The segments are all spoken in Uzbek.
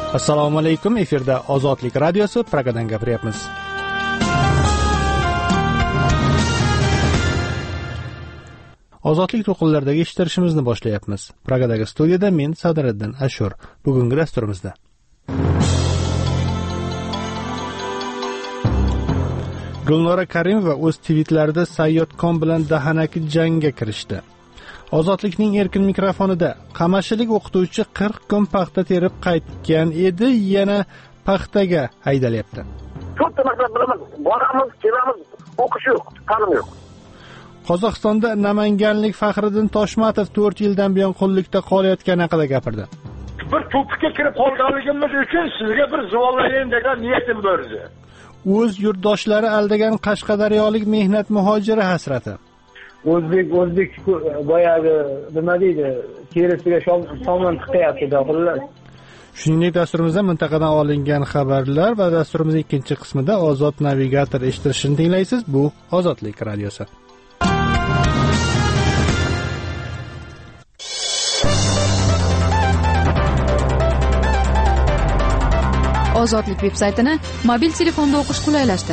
Assalomu alaykum. Efirda Ozodlik radiosi, Pragadan gapiryapmiz. Ozodlik to'lqinlaridagi eshittirishimizni boshlayapmiz. Pragadagi studiyada men Sadiriddin Ashur. Bugungi dasturimizda Gulnora Karimova o'z tweetlarida Sayyod.com bilan dahanaki jangga kirishdi. Ozodlikning erkin mikrofonida qamashilik o'qituvchi 40 kun paxta terib qaytgan edi, yana paxtaga haydalyapti. To'rtta maktab bilaman, boramiz, kelamiz, o'qish yo'q, ta'lim yo'q. Qozog'istonda namanganlik Faxriddin Toshmatov 4 yildan buyon qullikda qolayotgani haqida gapirdi. Bir to'piqqa kirib qolganligimiz uchun sizga bir zuvolayin degan niyatim bor edi. O'z yurtdoshlari aldagan qashqadaryolik mehnat muhojiri hasrati. O'zbek boyagi nima deydi, terisiga somon tiqayapti-da, xullas. Shuningdek, dasturimizda mintaqadan olingan xabarlar va dasturimizning ikkinchi qismida Ozod navigator eshittirishini tinglaysiz. Bu Ozodlik radiosi. Ozodlik veb-saytini mobil telefonda o'qish qulaylashdi.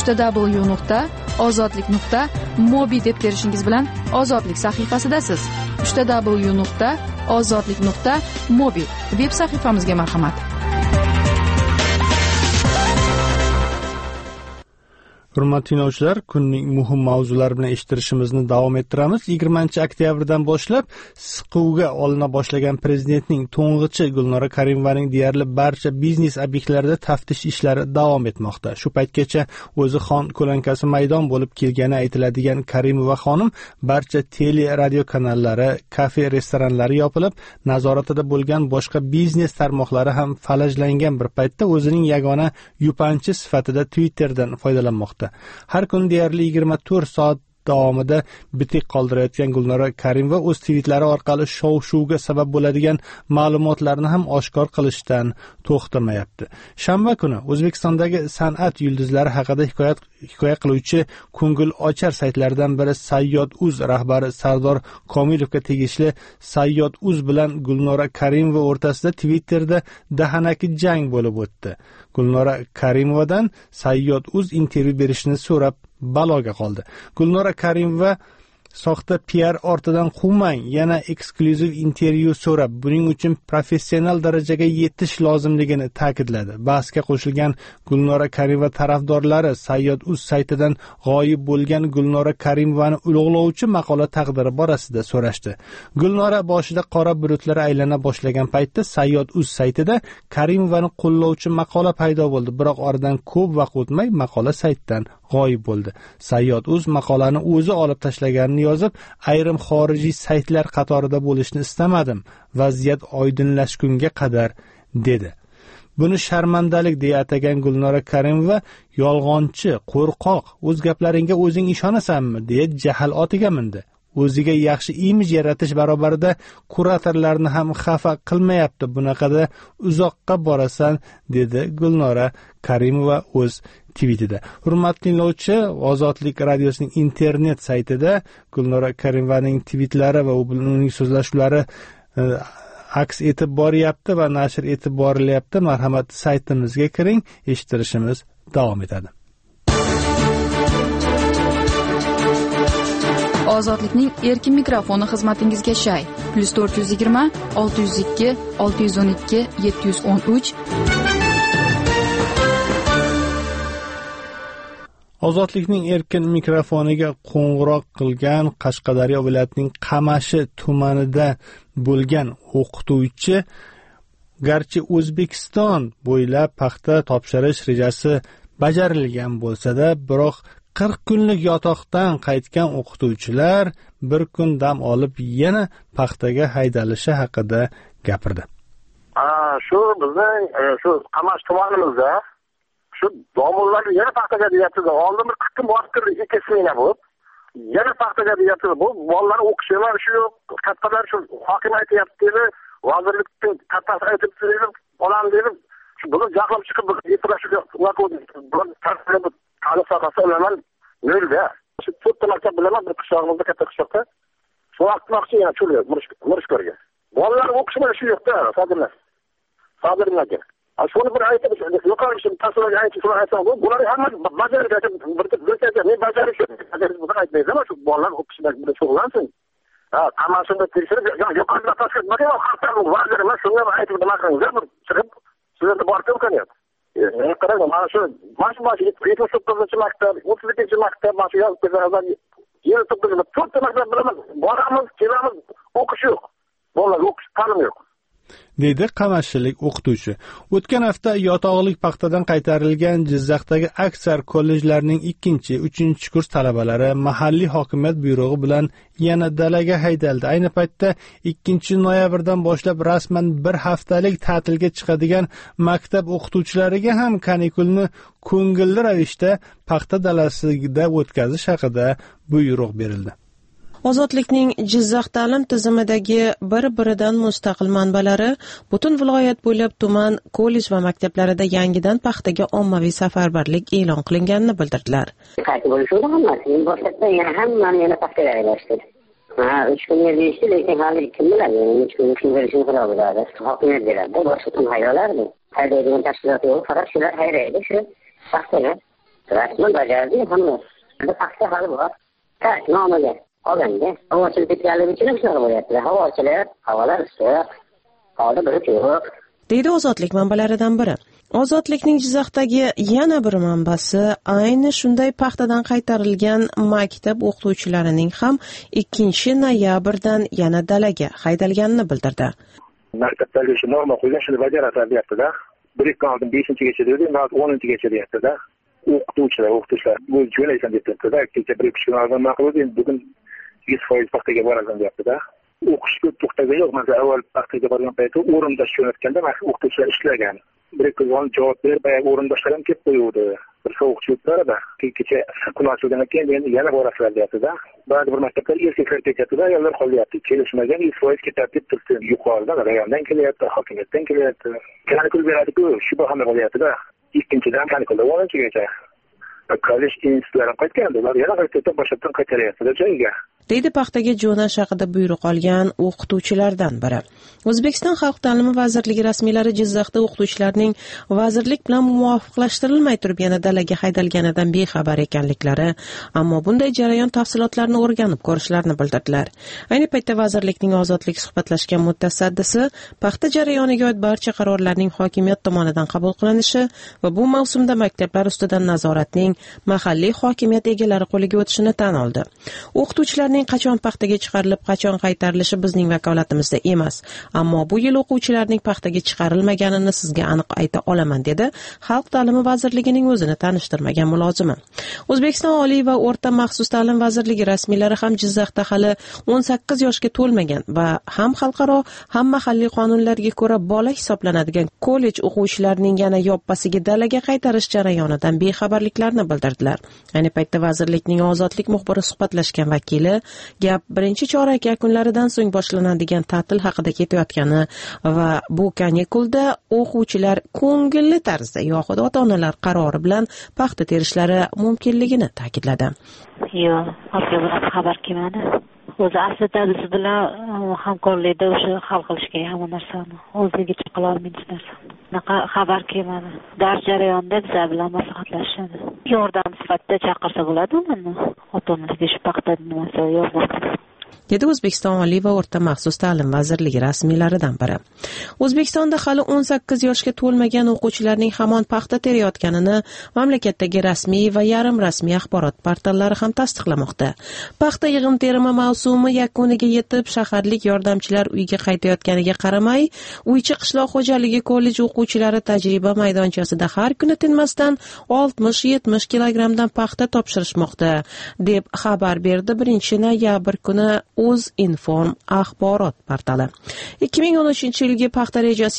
www.ozodlik.mobi deb terishingiz bilan Ozodlik sahifasidasiz. www.ozodlik.mobi veb sahifamizga marhamat. Hurmatli tinglovchilar, kunning muhim mavzulari bilan eshittirishimizni davom ettiramiz. 20-oktyabrdan boshlab siquvga olina boshlagan prezidentning to'ng'ichi Gulnora Karimovaning deyarli barcha biznes obyektlarida taftish ishlari davom etmoqda. Shu paytgacha o'zi xon ko'lankasi maydon bo'lib kelgani aytiladigan Karimova xonim barcha tele radio kanallari, kafe, restoranlari yopilib, nazoratida bo'lgan boshqa biznes tarmoqlari ham falajlangan bir paytda o'zining yagona yupanchi sifatida Twitterdan foydalanmoqda. Har kun deyarli 24 soat davomida bitik qoldirayotgan Gulnora Karimova o'z tweetlari orqali shov-shuvga sabab bo'ladigan ma'lumotlarni ham oshkor qilishdan to'xtamayapti. Shanba kuni O'zbekistondagi san'at yulduzlari haqida hikoya qiluvchi ko'ngil ochar saytlardan biri Sayyod.uz rahbari Sardor Komilovga tegishli Sayyod.uz bilan Gulnora Karimova o'rtasida Twitterda dahanaki jang bo'lib o'tdi. Gulnora Karimovadan Sayyod.uz intervyu berishni so'rab baloga qoldi. Gulnora Karimova soxta PR ortidan quvmang, yana eksklyuziv intervyu so'rab, buning uchun professional darajaga yetish lozimligini ta'kidladi. Bahsga qo'shilgan Gulnora Karimova tarafdorlari Sayyod.uz saytidan g'oyib bo'lgan Gulnora Karimovani ulug'lovchi maqola taqdiri borasida so'rashdi. Gulnora boshida qora bulutlar aylana boshlagan paytda Sayyod.uz saytida Karimovani qo'llovchi maqola paydo bo'ldi, biroq oradan ko'p vaqt o'tmay maqola saytdan g'oyib bo'ldi. Sayyod.uz maqolani o'zi olib tashlaganini yozib, ayrim xorijiy saytlar qatorida bo'lishni istamadim. Vaziyat oydinlashgunga qadar dedi. Buni sharmandalik deya atagan Gulnora Karimova yolg'onchi, qo'rqoq, o'z gaplaringga o'zing ishonasanmi deya jahl otiga mindi. O'ziga yaxshi imij yaratish barobarida kuratorlarni ham xafa qilmayapti. Bunaqada uzoqqa borasan, dedi Gulnora Karimova o'z tweetida. Hurmatli tinglovchi, Ozodlik radiosining internet saytida Gulnora Karimovaning tweetlari va uning so'zlashuvlari aks etib boryapti va nashr etib borilyapti. Marhamat, saytimizga kiring, eshittirishimiz davom etadi. Ozodlikning erkin mikrofoni xizmatingizga shay. +420 602 612 713. Ozodlikning erkin mikrofoniga qo'ng'iroq qilgan Qashqadaryo viloyatining Qamashi tumanida bo'lgan o'qituvchi garchi O'zbekiston bo'ylab paxta topshirish rejasi bajarilgan bo'lsa-da, biroq 40 kunlik yotoqdan qaytgan o'qituvchilar bir kun dam olib yana paxtaga haydalishi haqida gapirdi. Shu bizning shu Qamash tumanimizda shu domurlar yana paxtaga deyapti. Oldin bir 40 kun borib kirdi, 2 smena bo'lib. Yana paxtaga deyapti. Bu bolalar o'qishilar shu yo'q. Kattalar shu hokim aytayapti dedi, vazirlikning kattasi aytibdi dedi, olam dedi. Buni jahlim chiqib yetirashga ular ta'lim sohasi bilan nolda. Shu to'rtta maktab bilan bir qishlog'imizda, katta qishloqda shu vaqtmoqchi yana Murishkorga. Bolalar o'qishlar shu yo'qda, Sadirlar aka. Shuni bir aytib, yuqori tasavvurga aytib so'rasam, bular hammasi bajarib men bajarib buni aytmayman, shu bolalar o'qishda bilan shug'ullansin. Qamasini tekshirib, yuqoridan tasdiqlagan hatto vazir emas, shunga aytib nima qilinglar, bir chiqib sizlarga borib imkoniyat. Qarang, mana shu bosh 79-maktab, 32-maktab, mana shu yozib berganlar 29 maktab bilaman. Boramiz, kelamiz, o'qish yo'q. Bolalar o'qish ta'lim yo'q. Deydi qamashilik o'qituvchi. O'tgan hafta yotog'lik paxtadan qaytarilgan Jizzaxdagi aksar kollejlarning 2-3 kurs talabalari mahalliy hokimiyat buyrug'i bilan yana dalaga haydaldi. Ayni paytda 2 noyabrdan boshlab rasman bir haftalik ta'tilga chiqadigan maktab o'qituvchilariga ham kanikulni ko'ngilli ravishda paxta dalasida o'tkazish haqida buyruq berildi. Ozodlikning Jizzax ta'lim tizimidagi bir-biridan mustaqil manbalari butun viloyat bo'ylab tuman, kollej va maktablarida yangidan paxtaga ommaviy safarbarlik e'lon qilinganini bildirdilar. Qaytib bo'lishdi hammasi. Boshqa hammani yana paxtaga aylashdi. 3 kun deyishdi, lekin hali kim biladi, 3 kun berishini xudo biladi. Hokimiyat beradi, boshqa kim hayrolardi. Haydaydigan tashkilot yo'q, faqat shular haydaydi, shu paxtaga. Rasman bajardi hammasi. Paxta hali bor. Nomaga olganda havochilik ketganligi uchun shunaqa bo'lyapti. Havolar issiq, hozir bir yo'q. Deydi Ozodlik manbalaridan biri. Ozodlikning Jizzaxdagi yana bir manbasi ayni shunday paxtadan qaytarilgan maktab o'qituvchilarining ham 2 noyabrdan yana dalaga haydalganini bildirdi. Maktabdagi shu norma qo'ygan shuni bajaradi deyapti-da. 1-2 oldin 5-gacha dedi, hozir 10-gacha deyapti-da. O'qituvchilar bu jo'naysan debdi-da. Kecha 1-2 kun oldin ma'qul edi, bugun 100% paxtaga borasan deyapti-da. O'qishga to'xtagan yo'q. Masalan, avval paxtaga borgan paytda o'rindosh jo'natganda o'qituvchilar ishlagan. 1-2 kun javob berib, o'rindoshlar ham kelib qo'yuvdi. Bir sovuqchi o'tdi-da. Kecha kun ochilgandan keyin endi yana borasizlar deyapti-da. Ba'zi bir maktablar erkaklar ketyapti-da, ayollar qolyapti. Kelishmagan 100% ketadi deb turibdi. Yuqoridan, rayondan kelyapti, hokimiyatdan kelyapti. Kanikul beradi-ku, shu bahona bo'lyapti-da. Ikkinchidan kanikulda 10-gacha. Kollej institutlardan qaytganda ular yana qaytadan boshqatdan qaytaryapti joyiga. Deydi paxtaga jo'nash haqida buyruq olgan o'qituvchilardan biri. O'zbekiston Xalq ta'limi vazirligi rasmiylari Jizzaxda o'qituvchilarning vazirlik bilan muvofiqlashtirilmay turib yana dalaga haydalganidan bexabar ekanliklari, ammo bunday jarayon tafsilotlarini o'rganib ko'rishlarini bildirdilar. Ayni paytda vazirlikning Ozodlik suhbatlashgan mutasaddisi paxta jarayoniga oid barcha qarorlarning hokimiyat tomonidan qabul qilinishi va bu mavsumda maktablar ustidan nazoratning mahalliy hokimiyat egalari qo'liga o'tishini tan oldi. O'qituvchilarning qachon paxtaga chiqarilib, qachon qaytarilishi bizning vakolatimizda emas, ammo bu yil o'quvchilarning paxtaga chiqarilmaganini sizga aniq ayta olaman, dedi Xalq ta'limi vazirligining o'zini tanishtirmagan mulozimi. O'zbekiston Oliy va o'rta maxsus ta'lim vazirligi rasmiylari ham Jizzaxda hali 18 yoshga to'lmagan va ham xalqaro, ham mahalliy qonunlarga ko'ra bola hisoblanadigan kollej o'quvchilarining yana yoppasiga dalaga qaytarish jarayonidan bexabarliklarini bildirdilar. Ayni paytda vazirlikning Ozodlik muxbiri suhbatlashgan vakili gap birinchi chorak yakunlaridan so'ng boshlanadigan ta'til haqida ketayotgani va bu kanikulda o'quvchilar ko'ngilli tarzda yoxud ota-onalar qarori bilan paxta terishlari mumkinligini ta'kidladi. Yo'q, xabar kelmadi. O'zi aslida biz bilan hamkorlikda o'sha hal qilish kerak hamma narsani. O'zligicha qila olmaymiz narsani. Bunaqa xabar kelmadi. Dars jarayonida bizlar bilan maslahatlashadi. Yordam sifatida chaqirsa bo'ladi ularni. Ota-onalarga shu paxta nimasi yordam. Dedi O'zbekiston Oliy va o'rta maxsus ta'lim vazirligi rasmiylaridan biri. O'zbekistonda hali 18 yoshga to'lmagan o'quvchilarning hamon paxta terayotganini mamlakatdagi rasmiy va yarim rasmiy axborot portallari ham tasdiqlamoqda. Paxta yig'im-terimi mavsumi yakuniga yetib, shaharlik yordamchilar uyga qaytayotganiga qaramay, Uychi qishloq xo'jaligi kollej o'quvchilari tajriba maydonchasida har kuni tinmasdan 60-70 kilogramdan paxta topshirishmoqda, deb xabar berdi 1-noyabr kuni O'zinform axborot portali. 2013-yilgi paxta rejasi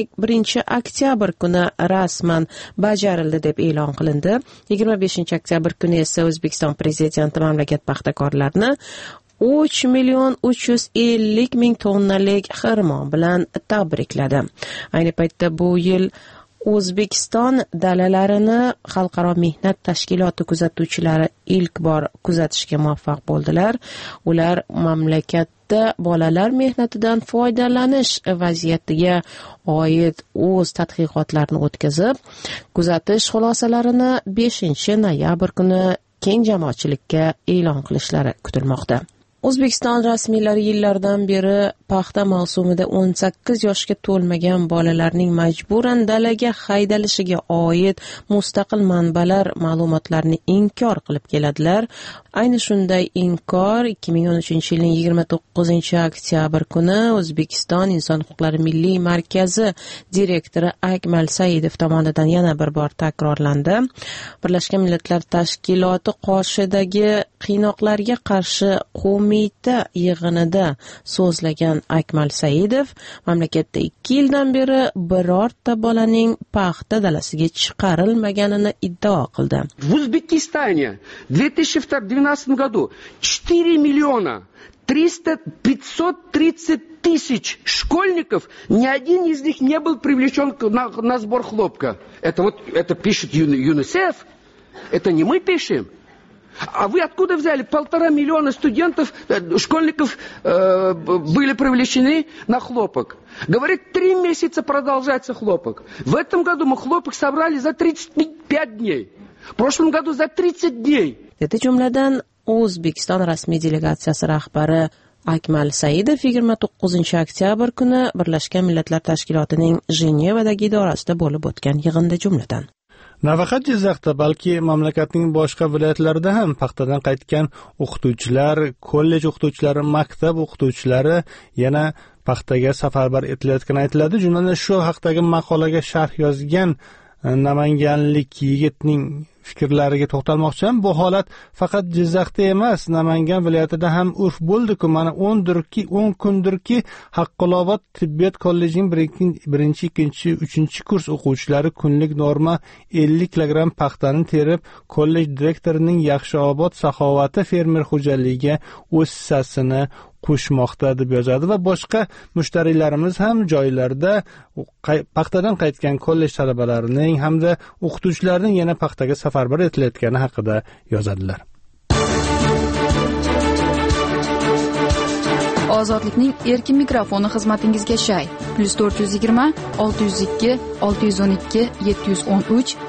21-oktyabr kuni rasman bajarildi deb e'lon qilindi. 25-oktyabr kuni esa O'zbekiston prezidenti mamlakat paxtakorlarini 3,350,000 tonnalik xirmon bilan tabrikladi. Ayni paytda bu yil O'zbekiston dalalarini xalqaro mehnat tashkiloti kuzatuvchilari ilk bor kuzatishga muvaffaq bo'ldilar. Ular mamlakat mamlakatda bolalar mehnatidan foydalanish vaziyatiga oid o'z tadqiqotlarini o'tkazib, kuzatish xulosalarini 5 noyabr kuni keng jamoatchilikka e'lon qilishlari kutilmoqda. O'zbekiston rasmiylari yillardan beri paxta mavsumida 18 yoshga to'lmagan bolalarning majburan dalaga haydalishiga oid mustaqil manbalar ma'lumotlarni inkor qilib keladilar. Ayni shunday inkor 2013-yilning 29-oktyabr kuni O'zbekiston Inson huquqlari milliy markazi direktori Akmal Saidov tomonidan yana bir bor takrorlandi. Birlashgan Millatlar Tashkiloti qoshidagi qiynoqlarga qarshi qo'mita yig'inida so'zlagan Akmal Saidov mamlakatda 2 yildan beri birorta bolaning paxta dalasiga chiqarilmaganini iddao qildi. В Узбекистане в 2012 году 4 миллиона 530 тысяч школьников, ни один из них не был привлечен на сбор хлопка. Это пишет ЮНИСЕФ, это не мы пишем. А вы откуда взяли? 1,5 миллиона студентов, школьников были привлечены на хлопок. Говорит, 3 месяца продолжается хлопок. В этом году мы хлопок собрали за 35 дней. В прошлом году за 30 дней. Dedi jumladan O'zbekiston rasmiy delegatsiyasi rahbari Akmal Saidov 29-oktyabr kuni Birlashgan Millatlar Tashkilotining Jenevadagi idorasida bo'lib o'tgan yig'inda jumladan. Nafaqat Jizzaxda, balki mamlakatning boshqa viloyatlarida ham paxtadan qaytgan o'qituvchilar, kollej o'qituvchilari, maktab o'qituvchilari yana paxtaga safarbar etilayotgani aytiladi. Jumladan shu haqdagi maqolaga sharh yozgan namanganlik yigitning fikrlariga to'xtalmoqchiman. Bu holat faqat Jizzaxda emas, Namangan viloyatida ham urf bo'ldi-ku. Mana 10 kundirki Haqqulobod tibbiyot kollejining 1-chi, 2-chi, 3-chi kurs o'quvchilari kunlik norma 50 kilogramm paxtani terib, kollej direktorining Yaxshiobod saxovati fermer xo'jaligiga o'z hissasini qo'shmoqda deb yozadi va boshqa mushtariylarimiz ham joylarda paxtadan qaytgan kollej talabalarining hamda o'qituvchilarning yana paxtaga safarbar etilayotgani haqida yozadilar. Ozodlikning erkin mikrofoni xizmatingizga shay. +420 602 612 713.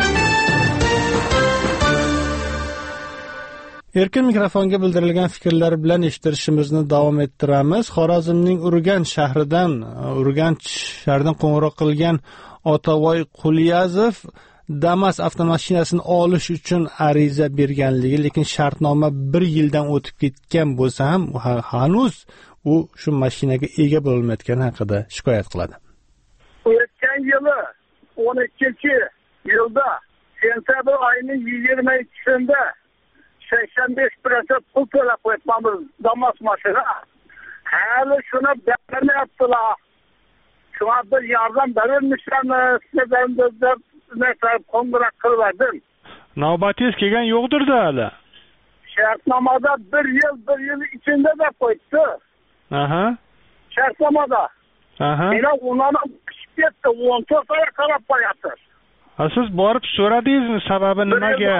Erkin mikrofonga bildirilgan fikrlar bilan eshittirishimizni davom ettiramiz. Xorazmning Urganch shahridan qo'ng'iroq qilgan Otavoy Quliyazov Damas avtomashinasini olish uchun ariza berganligi, lekin shartnoma 1 yildan o'tib ketgan bo'lsa ham hanuz u shu mashinaga ega bo'lmayotgani haqida shikoyat qiladi. O'tgan yili 12-yilda sentabr oyining 22-sida 85% pul to'lab qo'yibmiz Damas mashina. Hali shuni bermayaptilar. Shuna bir yordam berishmi? Sizlardan qo'ng'iroq qildim. Navbatingiz kelgan yo'qdir-da hali. Shartnomada 1 yil ichida deb qo'yibdi. Aha. Shartnomada. Aha. Yana undan chiqib ketdi, 14 oy qarab qo'yapsiz. Siz borib so'radingizmi sababi nimaga?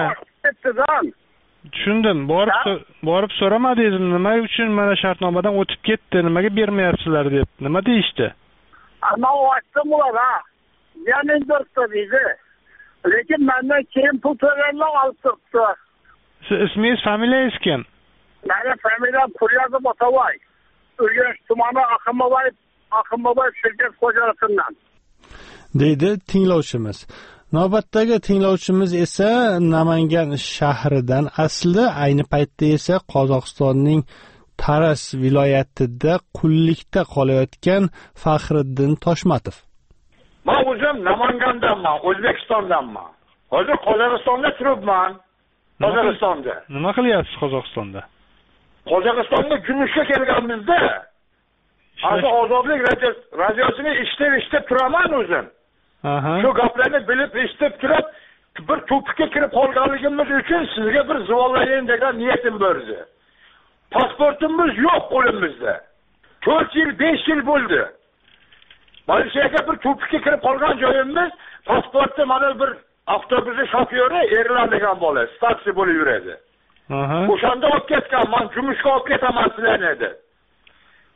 Tushundim. Borib so'ramadingizmi? Nima uchun mana shartnomadan o'tib ketdi? Nimaga bermayapsizlar deb. Nima deyishdi? Ana aytdim ular. Yanin deydi. Lekin mendan keyin pul to'lanlar olib turibdi. Siz ismingiz, familiyangiz kim? Meni familiyam Quliyazov Otavoy. Urganch tumani Ahimoboy shirkat xo'jalaridan. Deydi tinglovchimiz. Navbatdagi tinglovchimiz esa Namangan shahridan, asli ayni paytda esa Qozog'istonning Taras viloyatida qullikda qolayotgan Faxriddin Toshmatov. Men o'zim Namangandanman, O'zbekistondanman. Hozir Qozog'istonda turibman. Qozog'istonda. Nima qilyapsiz Qozog'istonda? Qozog'istonga jumishga kelganmizda. Hozir Ozodlik radiosini eshitib turaman o'zim. Shu gaplarni bilib eshitib turib, bir to'pikka kirib qolganligimiz uchun sizga bir zavolayim degan niyatim bor edi. Pasportimiz yo'q qo'limizda. 4 yil, 5 yil bo'ldi. Malayziyaga bir to'pikka kirib qolgan joyimiz, pasportda mana bir avtobusning shofyori Erlan degan bola, taksi bo'lib yuradi. O'shanda olib ketgan, men jumishga olib ketaman sizlarni dedi.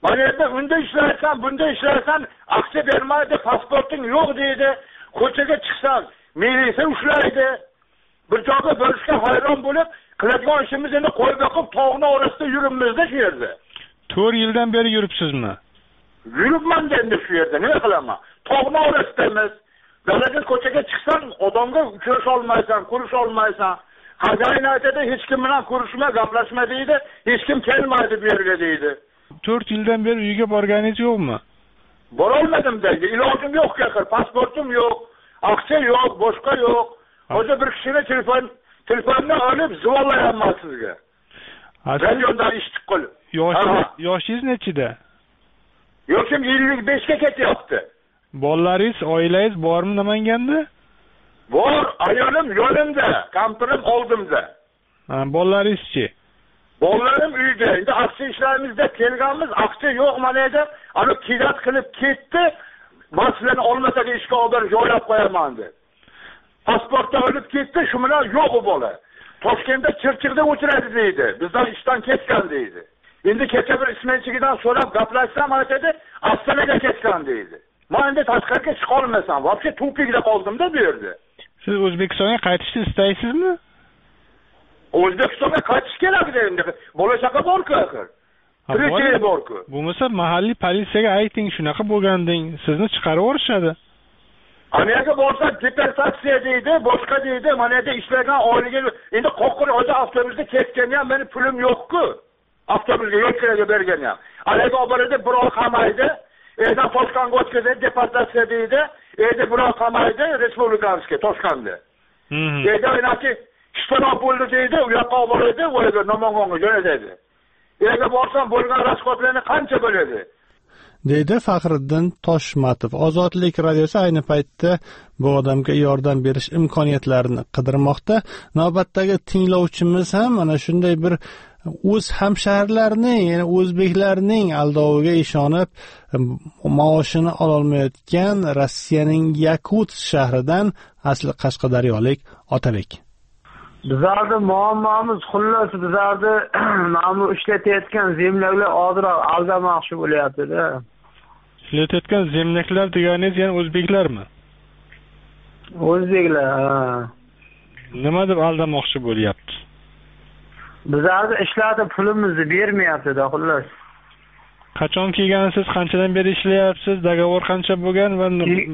Mana yerda unda ishlaysan, bunda ishlaysan, aksiya bermaydi, pasporting yo'q deydi. Ko'chaga chiqsan, militsiya ushlaydi. Bir joyga bo'lishga hayron bo'lib, qiladigan ishimiz endi qo'y boqib, tog'ning orasida yuribmiz-da shu yerda. 4 yildan beri yuribsizmi? Yuribman endi shu yerda, nima qilaman? Tog'ning orasidamiz. Dalaga ko'chaga chiqsang, odamga uchrasha olmaysan, ko'risha olmaysan. Xo'jayin aytadi, hech kim bilan ko'rishma, gaplashma deydi, hech kim kelmaydi bu yerga deydi. 4 yildan beri uyga borganingiz yo'qmi? Bora olmadim deydi. Ilojim yo'q axir, pasportim yo'q, aksiya yo'q, boshqa yo'q. Hozir bir kishini telefondan olib zuvolamayman sizga. Radiodan eshitib qolib. Yoshingiz nechida? Yoshim 55 ga ketyapti. Bolalaringiz, oilangiz bormi Namanganda? Bor, ayolim yo'limda, kampirim oldimda. Bolalaringiz-chi? Bolalarim uyda. Endi aksiya ishlarimizda kelganmiz, aksiya yo'q mana edi. Ana kirat qilib ketdi. Maslarni olmasaga ishga olib joylab qo'yaman dedi. Pasportni olib ketdi, shu bilan yo'q u bola. Toshkentda Chirchiqda o'tiradi deydi. Bizdan ishdan ketgan deydi. Endi kecha bir ismenchigidan so'rab gaplashsam aytadi, Ostonaga ketgan deydi. Men endi tashqariga chiqa olmasam, vobshe tupikda qoldim-da bu yerda. Siz O'zbekistonga qaytishni istaysizmi? O'zbekistonga qaytish kerak endi. Bo'lajaqqa bor-ku axir. Tirikchilik bor-ku. Bo'lmasa mahalliy politsiyaga ayting, shunaqa bo'lganding, sizni chiqarib yuborishadi. Amerika bo'lsa deportatsiya deydi, boshqa deydi, mana yerda ishlagan oilaga endi qo'qqir hozir avtobusda ketgan ham meni pulim yo'q-ku. Avtobusga yo'lchilarga bergan ham. Alayga oboradi, birov qamaydi, endi Toshkentga o'tkazadi, deportatsiya deydi, endi birov qamaydi, respublikamizga Toshkentda. Endi aytaki ishtiroq bo'ldi deydi, u yoqqa oboradi, o'yga Namangonga jo'natadi. Endi borsam bo'lgan rasxodlarni qancha bo'ladi? deydi Faxriddin Toshmatov. Ozodlik radiosi ayni paytda bu odamga yordam berish imkoniyatlarini qidirmoqda. Navbatdagi tinglovchimiz ham mana shunday bir o'z hamshaharlarining, ya'ni o'zbeklarning aldoviga ishonib maoshini ololmayotgan Rossiyaning Yakutsk shahridan asli qashqadaryolik Otabek. Bizlarda muammomiz xullas bizlarda ma'mur ishlatayotgan zemlaklar ozroq aldamoqchi bo'lyapti-da. Ishlatayotgan zemlaklar deganingiz yana o'zbeklarmi? O'zbeklar. Nima deb aldamoqchi bo'lyapti? Bizlarda ishlatib pulimizni bermayapti-da xullas. Qachon kelgansiz, qanchadan beri ishlayapsiz, dogovor qancha bo'lgan va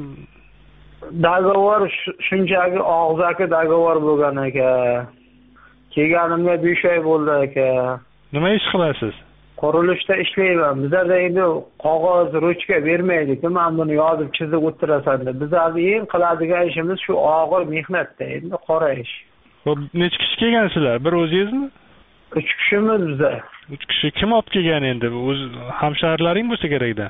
dogovor shunchaki og'zaki dogovor bo'lgan ekan. Kelganimga 5 oy bo'ldi aka. Nima ish qilasiz? Qurilishda ishlayman. Bizlarda endi qog'oz, ruchka bermaydi-ku, men buni yozib chizib o'tirasan deb. Bizlarda eng qiladigan ishimiz shu og'ir mehnatda, endi qora ish. Xo'p, necha kishi kelgansizlar? Bir o'zingizmi? 3 kishimiz biz. 3 kishi kim olib kelgan endi? O'z hamsharlaring bo'lsa kerak-da.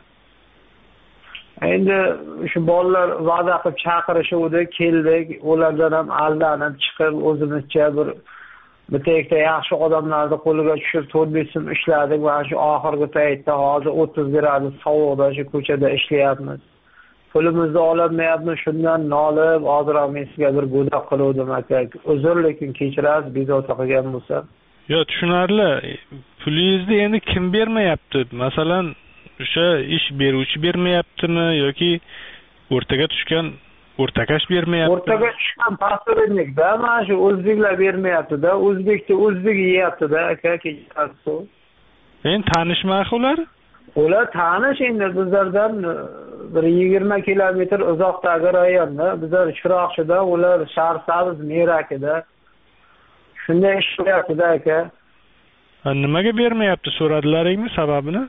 Endi shu bolalar va'da qilib chaqirishuvdi, keldik, ulardan ham aldanib chiqib o'zimizcha bir bitta yaxshi odamlarni qo'liga tushib 4-5 so'm ishladik. Mana shu oxirgi paytda hozir 30 gradus sovuqda shu ko'chada ishlayapmiz. Pulimizni ololmayapmiz, shundan nolib, hozir men sizga bir go'dak qiluvdim aka. Uzr, lekin kechirasiz, bezovta qilgan bo'lsam. Yo'q, tushunarli. Pulingizni endi kim bermayapti? Masalan, o'sha ish beruvchi bermayaptimi yoki o'rtaga tushgan o'rtakash bermayapti? O'rtaga tushgan pastorinlikda mana shu o'zbeklar bermayapti-da, o'zbekni o'zbek yeyapti-da aka, kechasi. Endi tanishmi ular? Ular tanish, endi bizlardan bir 20 kilometr uzoqdagi rayonda, bizlar Chiroqchida, ular Sharsabz Merakida. Shunday ish qilyapti-da aka. Nimaga bermayapti, so'radilaringmi sababini?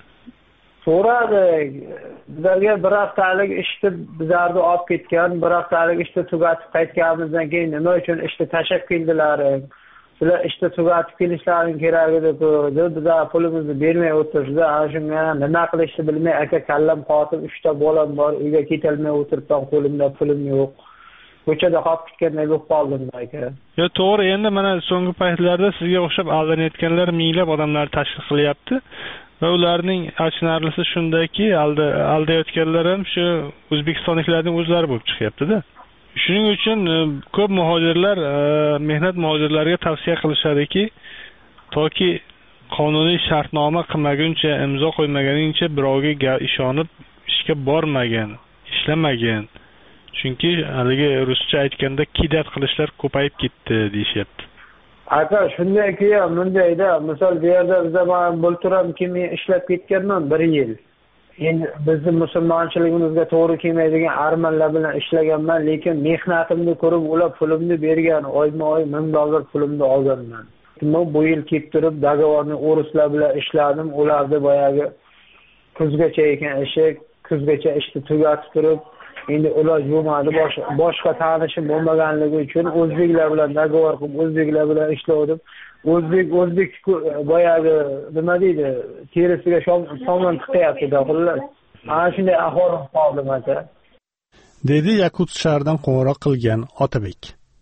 So'radik. Bizlarga bir haftalik ishni bizlarni olib ketgan, bir haftalik ishni tugatib qaytganimizdan keyin nima uchun ishni tashlab keldilaring? Sizlar ishni tugatib kelishlaring kerak edi-ku. Bizlar pulimizni bermay o'tirishdi. Ana shunga nima qilishni bilmay aka kallam qotib 3 ta bolam bor, uyga ketolmay o'tiribman, qo'limda pulim yo'q. Ko'chada qolib ketganday bo'lib qoldim aka. Yo, to'g'ri, endi mana so'nggi paytlarda sizga o'xshab aldanayotganlar minglab odamlar tashkil qilyapti. Va ularning achinarlisi shundaki, aldayotganlar ham shu o'zbekistonliklarning o'zlari bo'lib chiqyapti-da. Shuning uchun ko'p muhojirlar mehnat muhojirlariga tavsiya qilishadiki, toki qonuniy shartnoma qilmaguncha, imzo qo'ymaguncha birovga ishonib ishga bormagan, ishlamagan. Chunki haligi ruscha aytganda kidat qilishlar ko'payib ketdi deyishyapti. Aka, shundayki, bundayda, misol bu yerda biz ham bo'ltiram kimyo ishlab ketganman 1 yil. Endi bizning musulmonchiligimizga to'g'ri kelmaydigan armanlar bilan ishlaganman, lekin mehnatimni ko'rib ular pulimni bergan, oyma-oy $1000 pulimni olganman. Bu yil kelib turib dogovorni o'rislar bilan ishladim, ularni boyagi kuzgacha ekan ishi, kuzgacha ishni tugatib turib, endi ular bo'lmadi, boshqa tanishim bo'lmaganligi uchun o'zbeklar bilan dogovor qilib, o'zbeklar bilan ishlavdim. O'zbek boyagi nima deydi, terisiga somon tiqyapti-da, xullas. Ana shunday ahvol qoldim aka. Dedi Yakutsk shahridan qo'ng'iroq qilgan Otabek.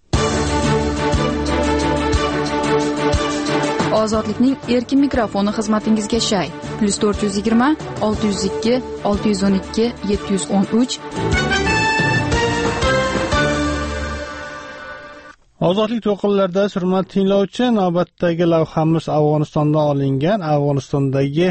Ozodlikning erkin mikrofoni xizmatingizga shay. +420 602 612 713. Ozodlik to'lqinlarida hurmatli tinglovchi, navbatdagi lavhamiz Afg'onistondan olingan Afg'onistondagi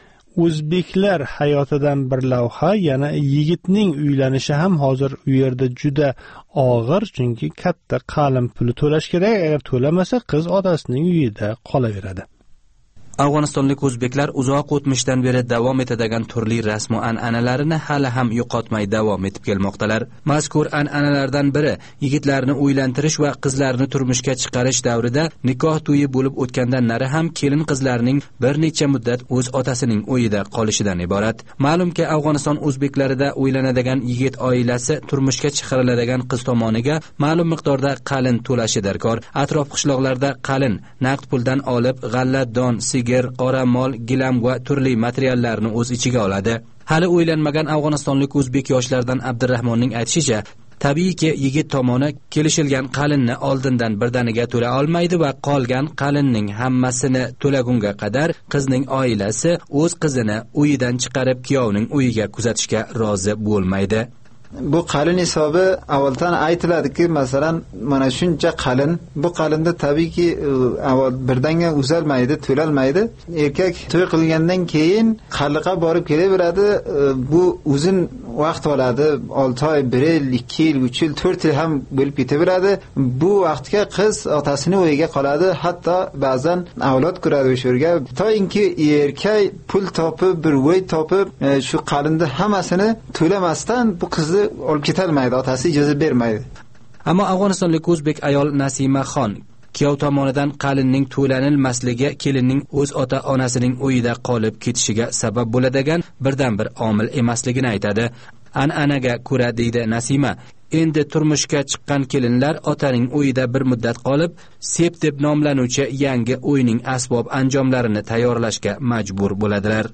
o'zbeklar hayotidan bir lavha, yana yigitning uylanishi ham hozir u yerda juda og'ir, chunki katta qalin puli to'lash kerak. Agar to'lamasa, qiz otasining uyida qolaveradi. Afg'onistonlik o'zbeklar uzoq o'tmishdan beri davom etadigan turli rasm va an'analarini hali ham yo'qotmay davom etib kelmoqdalar. Mazkur an'analardan biri yigitlarni uylantirish va qizlarni turmushga chiqarish davrida nikoh to'yi bo'lib o'tgandan nari ham kelin qizlarning bir necha muddat o'z otasining uyida qolishidan iborat. Ma'lumki, Afg'oniston o'zbeklarida uylanadigan yigit oilasi turmushga chiqariladigan qiz tomoniga ma'lum miqdorda qalin to'lashi darkor. Atrof qishloqlarda qalin naqd puldan olib, g'alla, don, qora mol, gilam va turli materiallarni o'z ichiga oladi. Hali o'ylanmagan afg'onistonlik o'zbek yoshlardan Abdurrahmonning aytishicha, tabiiyki yigit tomoni kelishilgan qalinni oldindan birdaniga to'la olmaydi va qolgan qalinning hammasini to'lagunga qadar qizning oilasi o'z qizini uyidan chiqarib kuyovning uyiga kuzatishga rozi bo'lmaydi. Bu qalin hisobi avvaldan aytiladiki, masalan, mana shuncha qalin, bu qalinda tabiiyki avval birdanga uzalmaydi, to'lalmaydi. Erkak to'y qilgandan keyin qalliqa borib kelaveradi, bu uzun vaqt oladi, 6 oy, 1 yil, 2 yil, 3 yil, 4 yil ham bo'lib ketaveradi. Bu vaqtga qiz otasining uyiga qoladi, hatto ba'zan avlod ko'radi o'sha yerga. To'yinki erkak pul topib, bir voy topib, shu qalinda hammasini to'lamasdan bu qizni olib ketolmaydi, otasi ijozat bermaydi. Ammo afg'onistonlik o'zbek ayol Nasima Xon kuyov tomonidan qalinning to'lanilmasligi kelinning o'z ota-onasining uyida qolib ketishiga sabab bo'ladigan birdan-bir omil emasligini aytadi. An'anaga ko'ra, deydi Nasima, endi turmushga chiqqan kelinlar otaning uyida bir muddat qolib, sep deb nomlanuvchi yangi uyning asbob anjomlarini tayyorlashga majbur bo'ladilar.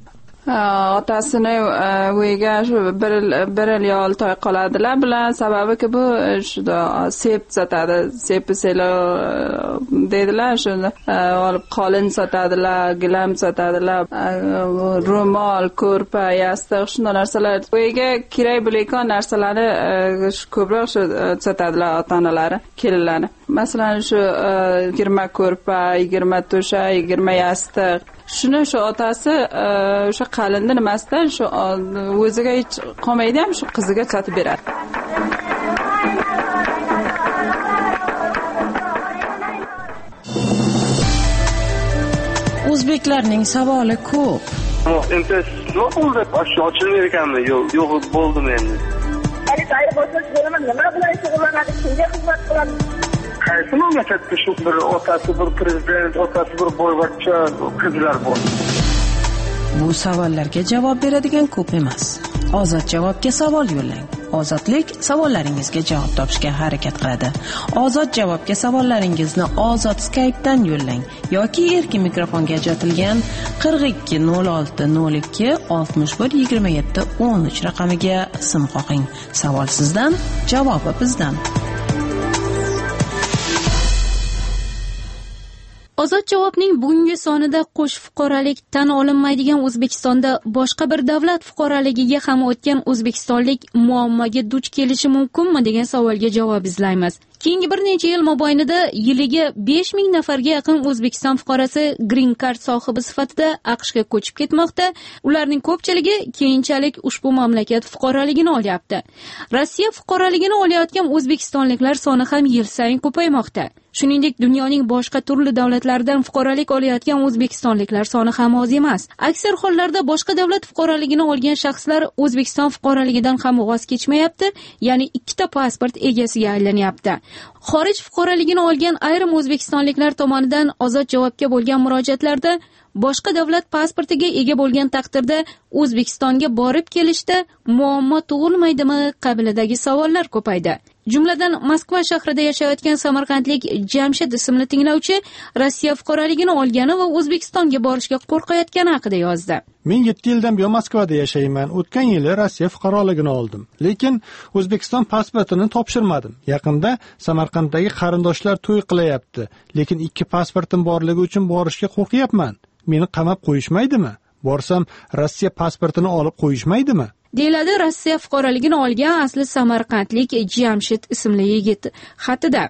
Otasini uyiga shu bir yil 6 oy qoladilar bilan, sababiki bu shuda sep sotadi, sepselo deydilar, shuni olib qolin sotadilar, gilam sotadilar, ro'mol, ko'rpa, yostiq, shunday narsalar uyiga kerak bo'lgan narsalarni ko'proq shu sotadilar ota-onalari, kelinlari. Masalan, shu 20 ko'rpa, 20 to'shak, 20 yostiq. Shuni shu otasi o'sha qalinni nimasidan shu o'ziga hech qolmaydi ham shu qiziga sotib beradi. O'zbeklarning savoli ko'p. Endi nima bo'ldi? Ochilmaydi ekanmi? Yo'q, bo'ldimi endi? Ayri bo'lsa bo'laman, nima bilan shug'ullanadi, kimga xizmat qiladi? Qaysi mamlakatda shu bir otasi, bir prezident, otasi bir boyvachcha qizlar bor? Bu savollarga javob beradigan ko'p emas. Ozod javobga savol yo'llang. Ozodlik savollaringizga javob topishga harakat qiladi. Ozod javobga savollaringizni Ozod Skype'dan yo'llang yoki erkin mikrofonga ajratilgan 42 06 02 61 27 13 raqamiga sim qo'ying. Savol sizdan, javobi bizdan. Ozod javobning bugungi sonida qo'sh fuqarolik tan olinmaydigan O'zbekistonda boshqa bir davlat fuqaroligiga ham o'tgan o'zbekistonlik muammoga duch kelishi mumkinmi degan savolga javob izlaymiz. keyingi bir necha yil mobaynida yiliga 5000 nafarga yaqin O'zbekiston fuqarosi green card sohibi sifatida AQShga ko'chib ketmoqda. Ularning ko'pchiligi keyinchalik ushbu mamlakat fuqaroligini olyapti. Rossiya fuqaroligini olayotgan o'zbekistonliklar soni ham yil sayin ko'paymoqda. Shuningdek, dunyoning boshqa turli davlatlaridan fuqarolik olayotgan o'zbekistonliklar soni ham oz emas. Aksar hollarda boshqa davlat fuqaroligini olgan shaxslar O'zbekiston fuqaroligidan ham voz kechmayapti, ya'ni ikkita pasport egasiga aylanyapti. Xorij fuqaroligini olgan ayrim o'zbekistonliklar tomonidan ozod javobga bo'lgan murojaatlarda boshqa davlat pasportiga ega bo'lgan taqdirda O'zbekistonga borib kelishda muammo tug'ilmaydimi qabilidagi savollar ko'paydi. Jumladan, Moskva shahrida yashayotgan samarqandlik Jamshid ismli tinglovchi Rossiya fuqaroligini olgani va O'zbekistonga borishga qo'rqayotgani haqida yozdi. Men 7 yildan buyon Moskvada yashayman. O'tgan yili Rossiya fuqaroligini oldim, lekin O'zbekiston pasportini topshirmadim. Yaqinda Samarqanddagi qarindoshlar to'y qilayapti, lekin 2 pasportim borligi uchun borishga qo'rqyapman. Meni qamab qo'yishmaydimi? Borsam Rossiya pasportini olib qo'yishmaydimi? deyiladi Rossiya fuqaroligini olgan asli samarqandlik Jamshid ismli yigit xatida.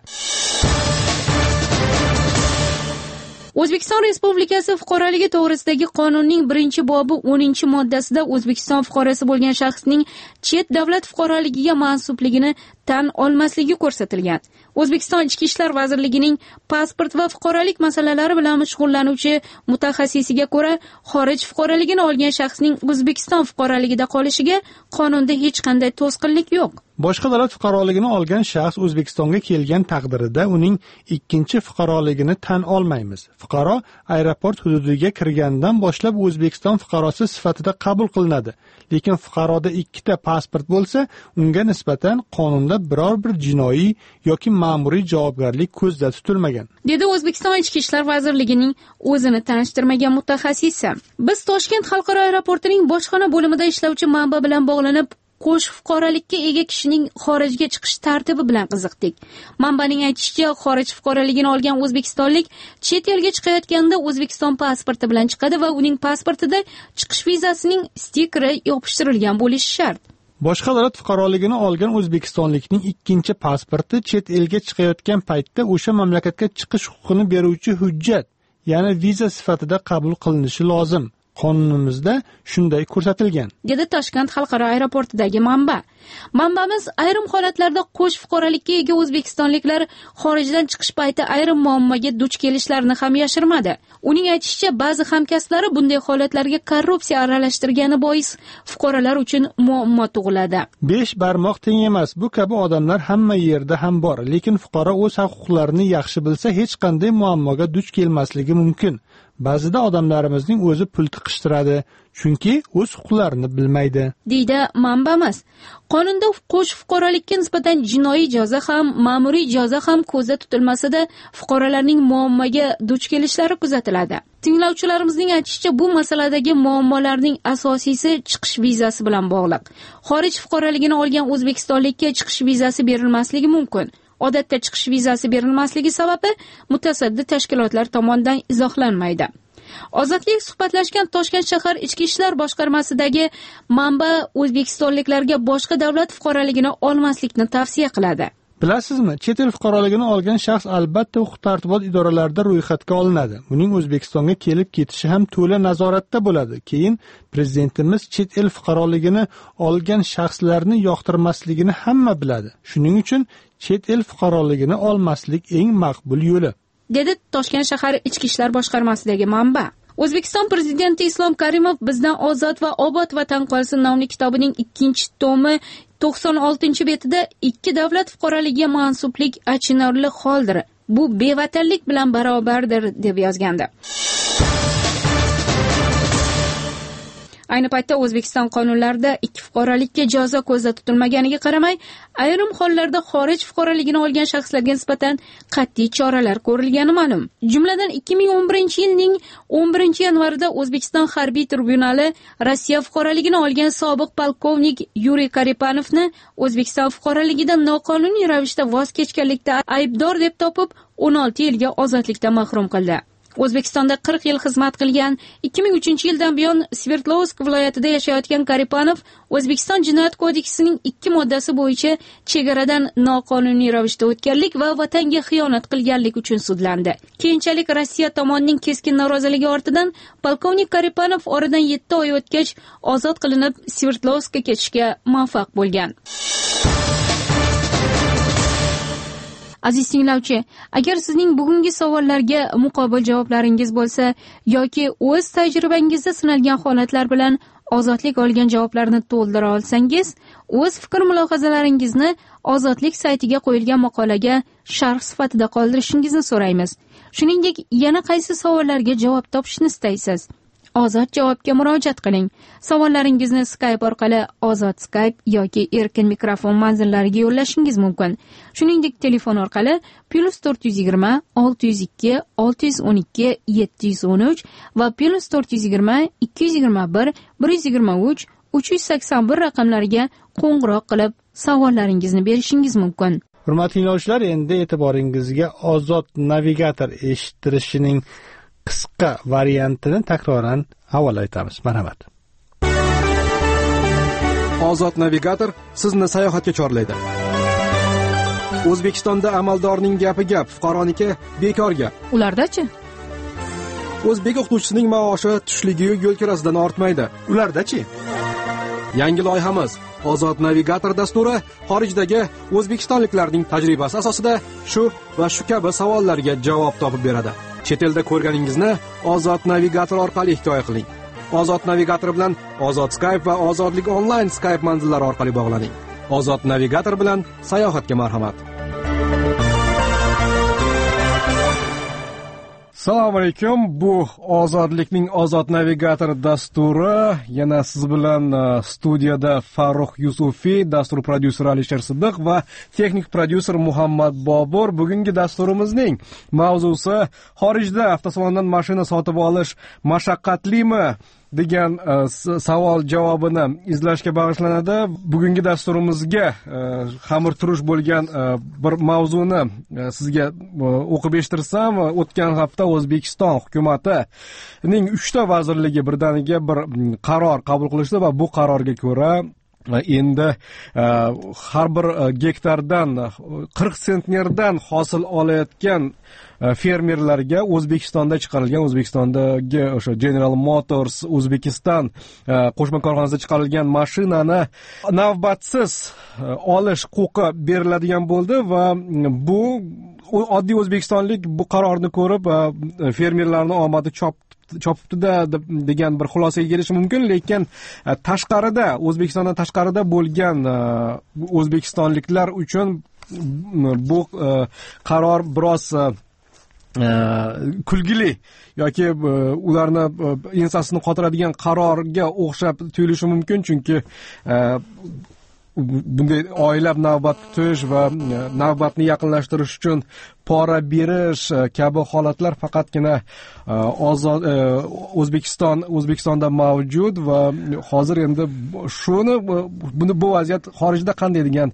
O'zbekiston Respublikasi fuqaroligi to'g'risidagi qonunning 1-bobi 10-moddasida O'zbekiston fuqarosi bo'lgan shaxsning chet davlat fuqaroligiga mansubligini tan olmasligi ko'rsatilgan. O'zbekiston Ichki ishlar vazirligining pasport va fuqarolik masalalari bilan shug'ullanuvchi mutaxassisiga ko'ra, xorij fuqaroligini olgan shaxsning O'zbekiston fuqaroligida qolishiga qonunda hech qanday to'sqinlik yo'q. Boshqa davlat fuqaroligini olgan shaxs O'zbekistonga kelgan taqdirida uning ikkinchi fuqaroligini tan olmaymiz. Fuqaro aeroport hududiga kirgandan boshlab O'zbekiston fuqarosi sifatida qabul qilinadi. Lekin fuqaroda 2 pasport bo'lsa, unga nisbatan qonunda biror bir jinoiy yoki ma'muriy javobgarlik ko'zda tutilmagan, dedi O'zbekiston Ichki ishlar vazirligining o'zini tanishtirmagan mutaxassisi. Biz Toshkent xalqaro aeroportining bojxona bo'limida ishlovchi manba bilan bog'lanib, qo'sh fuqarolikka ega kishining xorijga chiqish tartibi bilan qiziqdik. Manbaning aytishicha, xorij fuqaroligini olgan o'zbekistonlik chet elga chiqayotganda O'zbekiston pasporti bilan chiqadi va uning pasportida chiqish vizasining stikeri yopishtirilgan bo'lishi shart. Boshqa davlat fuqaroligini olgan o'zbekistonlikning ikkinchi pasporti chet elga chiqayotgan paytda o'sha mamlakatga chiqish huquqini beruvchi hujjat, ya'ni viza sifatida qabul qilinishi lozim. Qonunimizda shunday ko'rsatilgan, dedi Toshkent xalqaro aeroportidagi manba. Manbamiz ayrim holatlarda qo'sh fuqarolikka ega o'zbekistonliklar xorijdan chiqish payti ayrim muammoga duch kelishlarini ham yashirmadi. Uning aytishicha, ba'zi hamkasblari bunday holatlarga korrupsiya aralashtirgani bois fuqarolar uchun muammo tug'iladi. 5 barmoq teng emas. Bu kabi odamlar hamma yerda ham bor, lekin fuqaro o'z huquqlarini yaxshi bilsa hech qanday muammoga duch kelmasligi mumkin. Ba'zida odamlarimizning o'zi pul tiqishtiradi, chunki o'z huquqlarini bilmaydi, deydi manbamiz. Qonunda qo'sh fuqarolikka nisbatan jinoiy jazo ham, ma'muriy jazo ham ko'zda tutilmasida fuqarolarning muammoga duch kelishlari kuzatiladi. Tinglovchilarimizning aytishicha, bu masaladagi muammolarning asosiysi chiqish vizasi bilan bog'liq. Xorij fuqaroligini olgan o'zbekistonlikka chiqish vizasi berilmasligi mumkin. Odatda chiqish vizasi berilmasligi sababi mutasaddi tashkilotlar tomonidan izohlanmaydi. Ozodlik suhbatlashgan Toshkent shahar Ichki ishlar boshqarmasidagi manba o'zbekistonliklarga boshqa davlat fuqaroligini olmaslikni tavsiya qiladi. Bilasizmi, chet el fuqaroligini olgan shaxs albatta huquq-tartibot idoralarida ro'yxatga olinadi. Uning O'zbekistonga kelib ketishi ham to'la nazoratda bo'ladi. Keyin prezidentimiz chet el fuqaroligini olgan shaxslarni yoqtirmasligini hamma biladi. Shuning uchun chet el fuqaroligini olmaslik eng maqbul yo'li, dedi Toshkent shahar Ichki ishlar boshqarmasidagi manba. O'zbekiston prezidenti Islom Karimov Bizdan ozod va obod vatan qolsin nomli kitobining 2-tomi 96-betida 2 davlat fuqaroligiga mansublik achinarli holdir. Bu bevatanlik bilan barobardir deb yozgandi. Ayni paytda O'zbekiston qonunlarida 2 fuqarolikka jazo ko'zda tutilmaganiga qaramay, ayrim hollarda xorij fuqaroligini olgan shaxslarga nisbatan qat'iy choralar ko'rilgani ma'lum. Jumladan 2011-yilning 11-yanvarida O'zbekiston harbiy tribunali Rossiya fuqaroligini olgan sobiq polkovnik Yuriy Karipanovni O'zbekiston fuqaroligidan noqonuniy ravishda voz kechganlikda aybdor deb topib, 16 yilga ozodlikdan mahrum qildi. O'zbekistonda 40 yil xizmat qilgan, 2003-yildan buyon Sverdlovsk viloyatida yashayotgan Karipanov O'zbekiston Jinoyat kodeksining 2 moddasi bo'yicha chegaradan noqonuniy ravishda o'tganlik va vatanga xiyonat qilganlik uchun sudlandi. Keyinchalik Rossiya tomonining keskin noroziligi ortidan polkovnik Karipanov oradan 7 oy o'tgach ozod qilinib Sverdlovskka ketishga muvaffaq bo'lgan. Aziz tinglovchi, agar sizning bugungi savollarga muqobil javoblaringiz bo'lsa yoki o'z tajribangizda sinalgan holatlar bilan ozodlik olgan javoblarni to'ldira olsangiz, o'z fikr-mulohazalaringizni Ozodlik saytiga qo'yilgan maqolaga sharh sifatida qoldirishingizni so'raymiz. Shuningdek, yana qaysi savollarga javob topishni istaysiz? Ozod javobga murojaat qiling. Savollaringizni Skype orqali Ozod Skype yoki erkin mikrofon manzillariga yo'llashingiz mumkin. Shuningdek, telefon orqali +420 602 612 713 va +420 221 123 381 raqamlariga qo'ng'iroq qilib savollaringizni berishingiz mumkin. Hurmatli tinglovchilar, endi e'tiboringizga Ozod navigator eshittirishining qisqa variantini takroran havola etamiz. Marhamat. Ozod navigator sizni sayohatga chorlaydi. O'zbekistonda amaldorning gapi gap, fuqaroniki bekor gap. Ulardachi? O'zbek o'qituvchisining maoshi tushligi yo'l kirasidan ortmaydi. Ulardachi? Yangi loyihamiz Ozod navigator dasturi xorijdagi o'zbekistonliklarning tajribasi asosida shu va shu kabi savollarga javob topib beradi. Chet elda ko'rganingizni Ozod navigator orqali hikoya qiling. Ozod navigator bilan Ozod Skype va Ozodlik onlayn Skype manzillari orqali bog'laning. Ozod navigator bilan sayohatga marhamat. Assalomu alaykum. Bu Ozodlikning Ozod navigator dasturi. Yana siz bilan studiyada Farruh Yusufiy, dastur prodyuseri Alisher Siddiq va texnik prodyuser Muhammad Bobur. Bugungi dasturimizning mavzusi xorijda avtosalondan mashina sotib olish mashaqqatlimi degan savol javobini izlashga bag'ishlanadi. Bugungi dasturimizga xamirturush bo'lgan bir mavzuni sizga o'qib eshittirsam, o'tgan hafta O'zbekiston hukumatining 3 ta vazirligi birdaniga bir qaror qabul qilishdi va bu qarorga ko'ra endi har bir gektardan 40 sentnerdan hosil olayotgan fermerlarga O'zbekistonda chiqarilgan, O'zbekistondagi o'sha General Motors O'zbekiston qo'shma korxonasida chiqarilgan mashinani navbatsiz olish huquqi beriladigan bo'ldi va bu oddiy o'zbekistonlik bu qarorni ko'rib fermerlarning omadi chopibdi-da degan bir xulosaga kelishi mumkin, lekin tashqarida, O'zbekistondan tashqarida bo'lgan o'zbekistonliklar uchun bu qaror biroz kulgili yoki ularni ensasini qotiradigan qarorga o'xshab tuyulishi mumkin, chunki bunday oylab navbat kutish va navbatni yaqinlashtirish uchun pora berish kabi holatlar faqatgina O'zbekistonda mavjud va hozir endi bu vaziyat xorijda qanday degan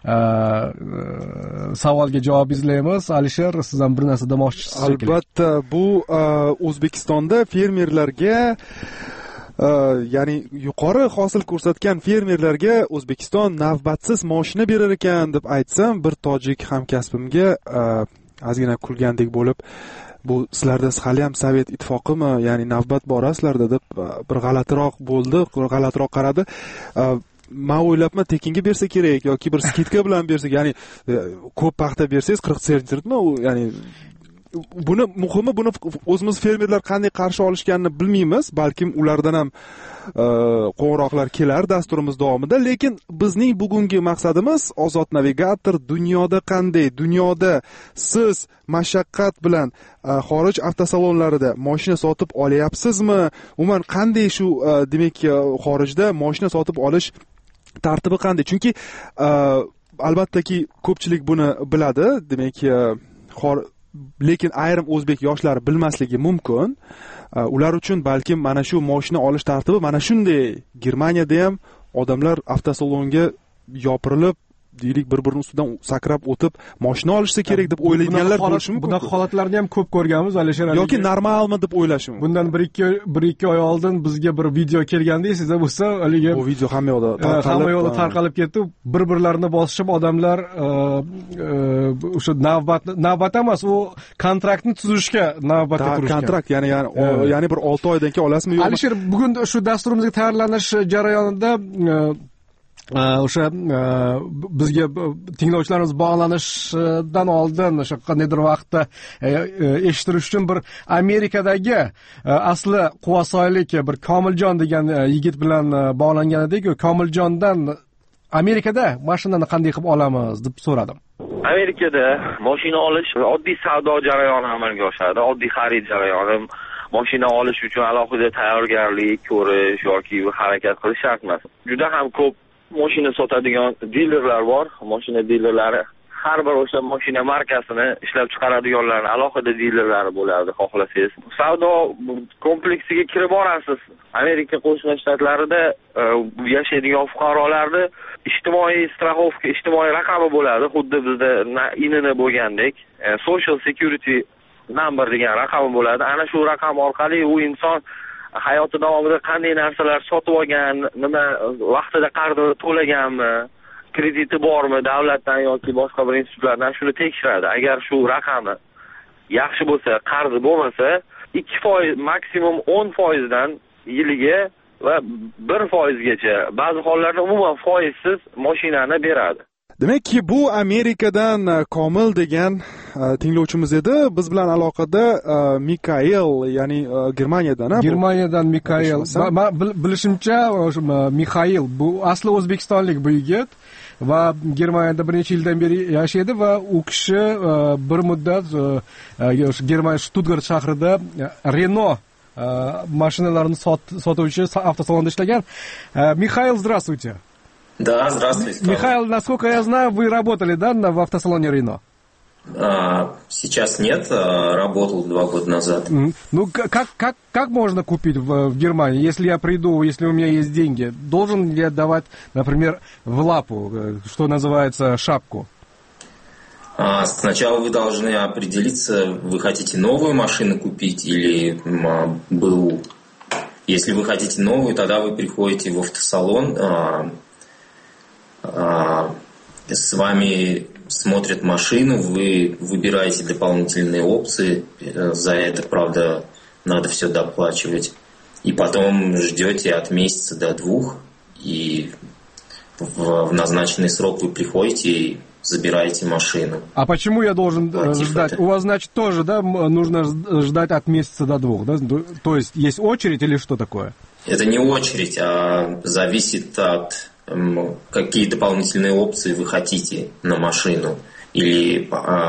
savolga javob izlaymiz. Alisher, siz ham bir narsa demoqchisiz? Albatta, bu O'zbekistonda fermerlarga, ya'ni yuqori hosil ko'rsatgan fermerlarga O'zbekiston navbatsiz mashina berar ekan deb aytsam, bir tojik hamkasbimga ozgina kulgandek bo'lib, bu sizlarda hali ham Sovet ittifoqimi, ya'ni navbat borasizlarda deb bir g'alatiroq bo'ldi, g'alatiroq qaradi. Men o'ylabman, tekinga bersa kerak yoki bir skidka bilan bersak, ya'ni ko'p paxta bersangiz 40 sentnermi, ya'ni buni muhimi, buni o'zimiz fermerlar qanday qarshi olishganini bilmaymiz, balkim ulardan ham qo'ng'iroqlar kelar dasturimiz davomida, lekin bizning bugungi maqsadimiz Ozod navigator dunyoda qanday, dunyoda siz mashaqqat bilan xorij avtosalonlarida mashina sotib olyapsizmi, umuman qanday shu demak xorijda mashina sotib olish tartibi qanday? Chunki albattaki ko'pchilik buni biladi, demak lekin ayrim o'zbek yoshlari bilmasligi mumkin. Ular uchun balkim mana shu mashina olish tartibi mana shunday. Germaniyada ham odamlar avtosalonga yopirilib deylik bir-birini ustidan sakrab o'tib mashina olishsa kerak deb o'ylaydiganlar bo'lishi mumkin. Bunaqa holatlarni ham ko'p ko'rganmiz Alisher aka. Yoki normalmi deb o'ylashi mumkin. Bundan 1-2 oy oldin bizga bir video kelganda esingizda bo'lsa, haligi bu video hamma yoqda tarqalib ketdi. Bir-birlarini bosishib odamlar o'sha navbat emas, u kontraktni tuzishga navbatga turishgan. Kontrakt, ya'ni bir 6 oydan keyin olasizmi yo'qmi? Alisher, bugun shu dasturimizga tayyorlanish jarayonida o'sha bizga tinglovchilarimiz bog'lanishdan oldin o'sha qandaydir vaqtda eshitish uchun bir Amerikadagi asli quvasoylik bir Komiljon degan yigit bilan bog'langan edik. Komiljondan Amerikada mashinani qanday qilib olamiz deb so'radim. Amerikada mashina olish oddiy savdo jarayoni amalga oshadi. Oddiy xarid jarayoni. Mashina olish uchun alohida tayyorgarlik ko'rish yoki harakat qilish shart emas. Juda ham ko'p mashina sotadigan dilerlar bor. Mashina dilerlari har bir o'sha mashina markasini ishlab chiqaradiganlarning alohida dilerlari bo'ladi, xohlasangiz. Savdo kompleksiga kirib borasiz. Amerika Qo'shma Shtatlarida yashaydigan fuqarolarning ijtimoiy strafovka, ijtimoiy raqami bo'ladi, xuddi bizda INN bo'lgandek, Social Security number degan raqami bo'ladi. Ana shu raqam orqali u inson hayoti davomida qanday narsalar sotib olgan, nima vaqtida qarzini to'laganmi, krediti bormi davlatdan yoki boshqa bir institutlardan, shuni tekshiradi. Agar shu raqami yaxshi bo'lsa, qarzi bo'lmasa, 2%, maksimum 10% dan yiliga va 1% gacha, ba'zi hollarda umuman foizsiz mashinani beradi. Demakki, bu Amerikadan Komil degan tinglovchimiz edi. Biz bilan aloqada Mikael, ya'ni Germaniyadan Mikael. Bilishimcha, Mixail bu asli o'zbekistonlik bu yigit va Germaniyada bir necha yildan beri yashaydi va u kishi bir muddat Germaniya Stuttgart shahrida Renault mashinalarini sotuvchi avtosalonda ishlagan. Mixail, здравствуйте. Да, здравствуйте. Михаил, насколько я знаю, вы работали, да, в автосалоне Рено? Сейчас нет, работал 2 года назад. Ну, как можно купить в Германии? Если я приду, если у меня есть деньги, должен ли я давать, например, в лапу, что называется, шапку? Сначала вы должны определиться, вы хотите новую машину купить или БУ. Если вы хотите новую, тогда вы приходите в автосалон, с вами смотрят машину, вы выбираете дополнительные опции, за это, правда, надо все доплачивать, и потом ждете от месяца до 2, и в назначенный срок вы приходите и забираете машину. А почему я должен ждать? У вас, значит, тоже, да, нужно ждать от месяца до 2, да? То есть есть очередь или что такое? Это не очередь, а зависит от какие дополнительные опции вы хотите на машину или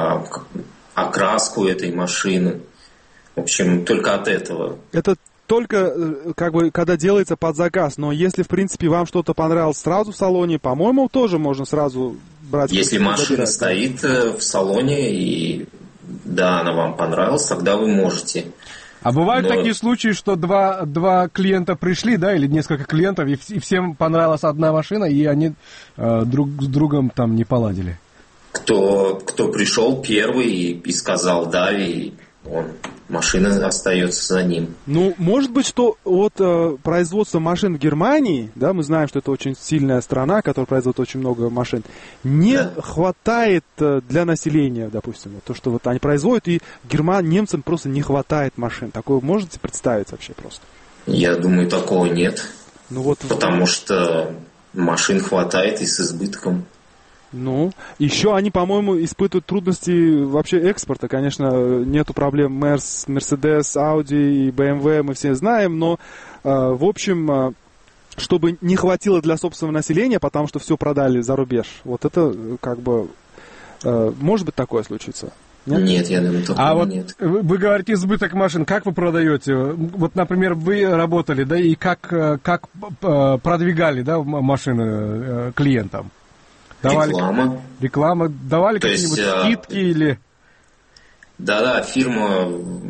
окраску этой машины. В общем, только от этого. Это только когда делается под заказ, но если в принципе вам что-то понравилось сразу в салоне, по-моему, тоже можно сразу брать. Если машина стоит в салоне и да, она вам понравилась, тогда вы можете. А бывают такие случаи, что два клиента пришли, да, или несколько клиентов, и всем понравилась одна машина, и они друг с другом там не поладили? Кто пришел первый и сказал да, и машина остается за ним. Ну, может быть, что от производства машин в Германии, да, мы знаем, что это очень сильная страна, которая производит очень много машин, не хватает для населения, допустим, то, что вот они производят, и немцам просто не хватает машин. Такое можете представить вообще просто? Я думаю, такого нет. Ну, вот... Потому что машин хватает и с избытком. Ну, еще они, по-моему, испытывают трудности вообще экспорта. Конечно, нету проблем Mercedes, Audi и BMW, мы все знаем, но, в общем, чтобы не хватило для собственного населения, потому что все продали за рубеж, вот это, как бы, может быть, такое случится? Нет, я думаю, такого нет. Вы говорите избыток машин, как вы продаете? Вот, например, вы работали, да, и как продвигали, да, машины клиентам? Реклама. Давали какие-нибудь скидки или... Да, фирма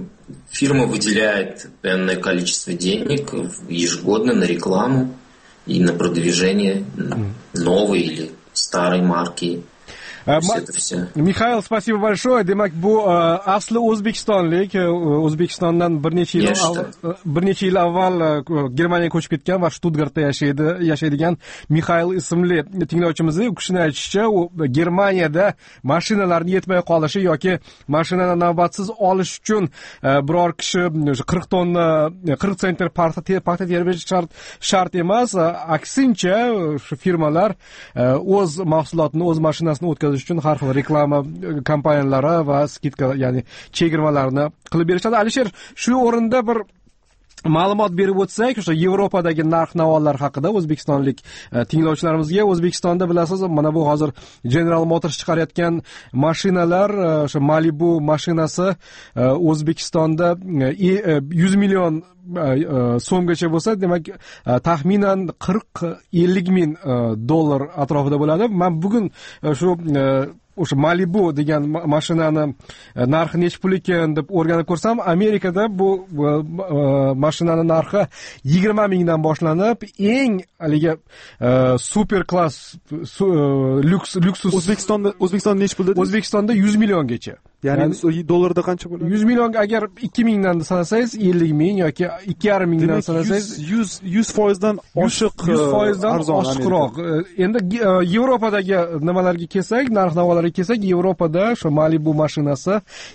выделяет энное количество денег ежегодно на рекламу и на продвижение новой или старой марки. Mixail, спасибо большое. Demak, bu asli o'zbekistonlik, O'zbekistondan bir necha yil avval Germaniyaga ko'chib ketgan va Stuttgartda yashaydigan Mixail ismli tinglovchimiz. U kishining aytishicha, Germaniyada mashinalarning yetmay qolishi yoki mashinani navbatsiz olish uchun biror kishi 40 sentner paxta terib shart emas. Aksincha, shu firmalar o'z mahsulotini, o'z mashinasini o'tkazish uchun har xil reklama kompaniyalari va skidka, ya'ni chegirmalarni qilib berishadi. Alisher, shu o'rinda bir ma'lumot berib o'tsak, o'sha Yevropadagi narx-navolar haqida o'zbekistonlik tinglovchilarimizga. O'zbekistonda bilasiz, mana bu hozir General Motors chiqarayotgan mashinalar, o'sha Malibu mashinasi O'zbekistonda 100 million so'mgacha bo'lsa, demak taxminan 40-50 ming dollar atrofida bo'ladi. Men bugun shu o'sha Malibu degan mashinani narxi necha pul ekan deb o'rganib ko'rsam, Amerikada bu mashinani narxi 20 mingdan boshlanib, eng haligi super klass luksus O'zbekistonda necha pul dedi? O'zbekistonda 100 milliongacha. Ya'ni dollarda qancha bo'ladi? 100 million agar 2 mingdan sanasangiz 50 ming yoki 2,5 mingdan sanasangiz 100% dan oshiq, 100% dan oshiqroq. Endi Yevropadagi nimalarga kelsak, narx-navolarga kelsak, Yevropada shu Malibu mashinasi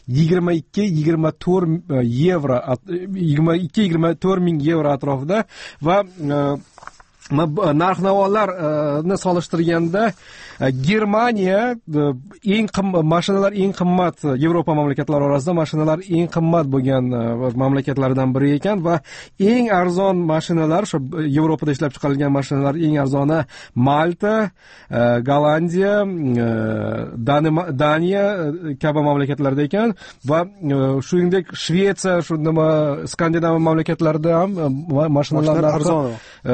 22-24 yevro, 22-24 ming yevro atrofida va narx-navolarni solishtirganda Germaniya mashinalar eng qimmat, Yevropa mamlakatlari orasida mashinalar eng qimmat bo'lgan mamlakatlardan biri ekan va eng arzon mashinalar, shu Yevropada ishlab chiqarilgan mashinalar eng arzoni Malta, Gollandiya, Daniya kabi mamlakatlarda ekan va shuningdek Shvetsiya, shu nima Skandinaviya mamlakatlarida ham mashinalar arzon,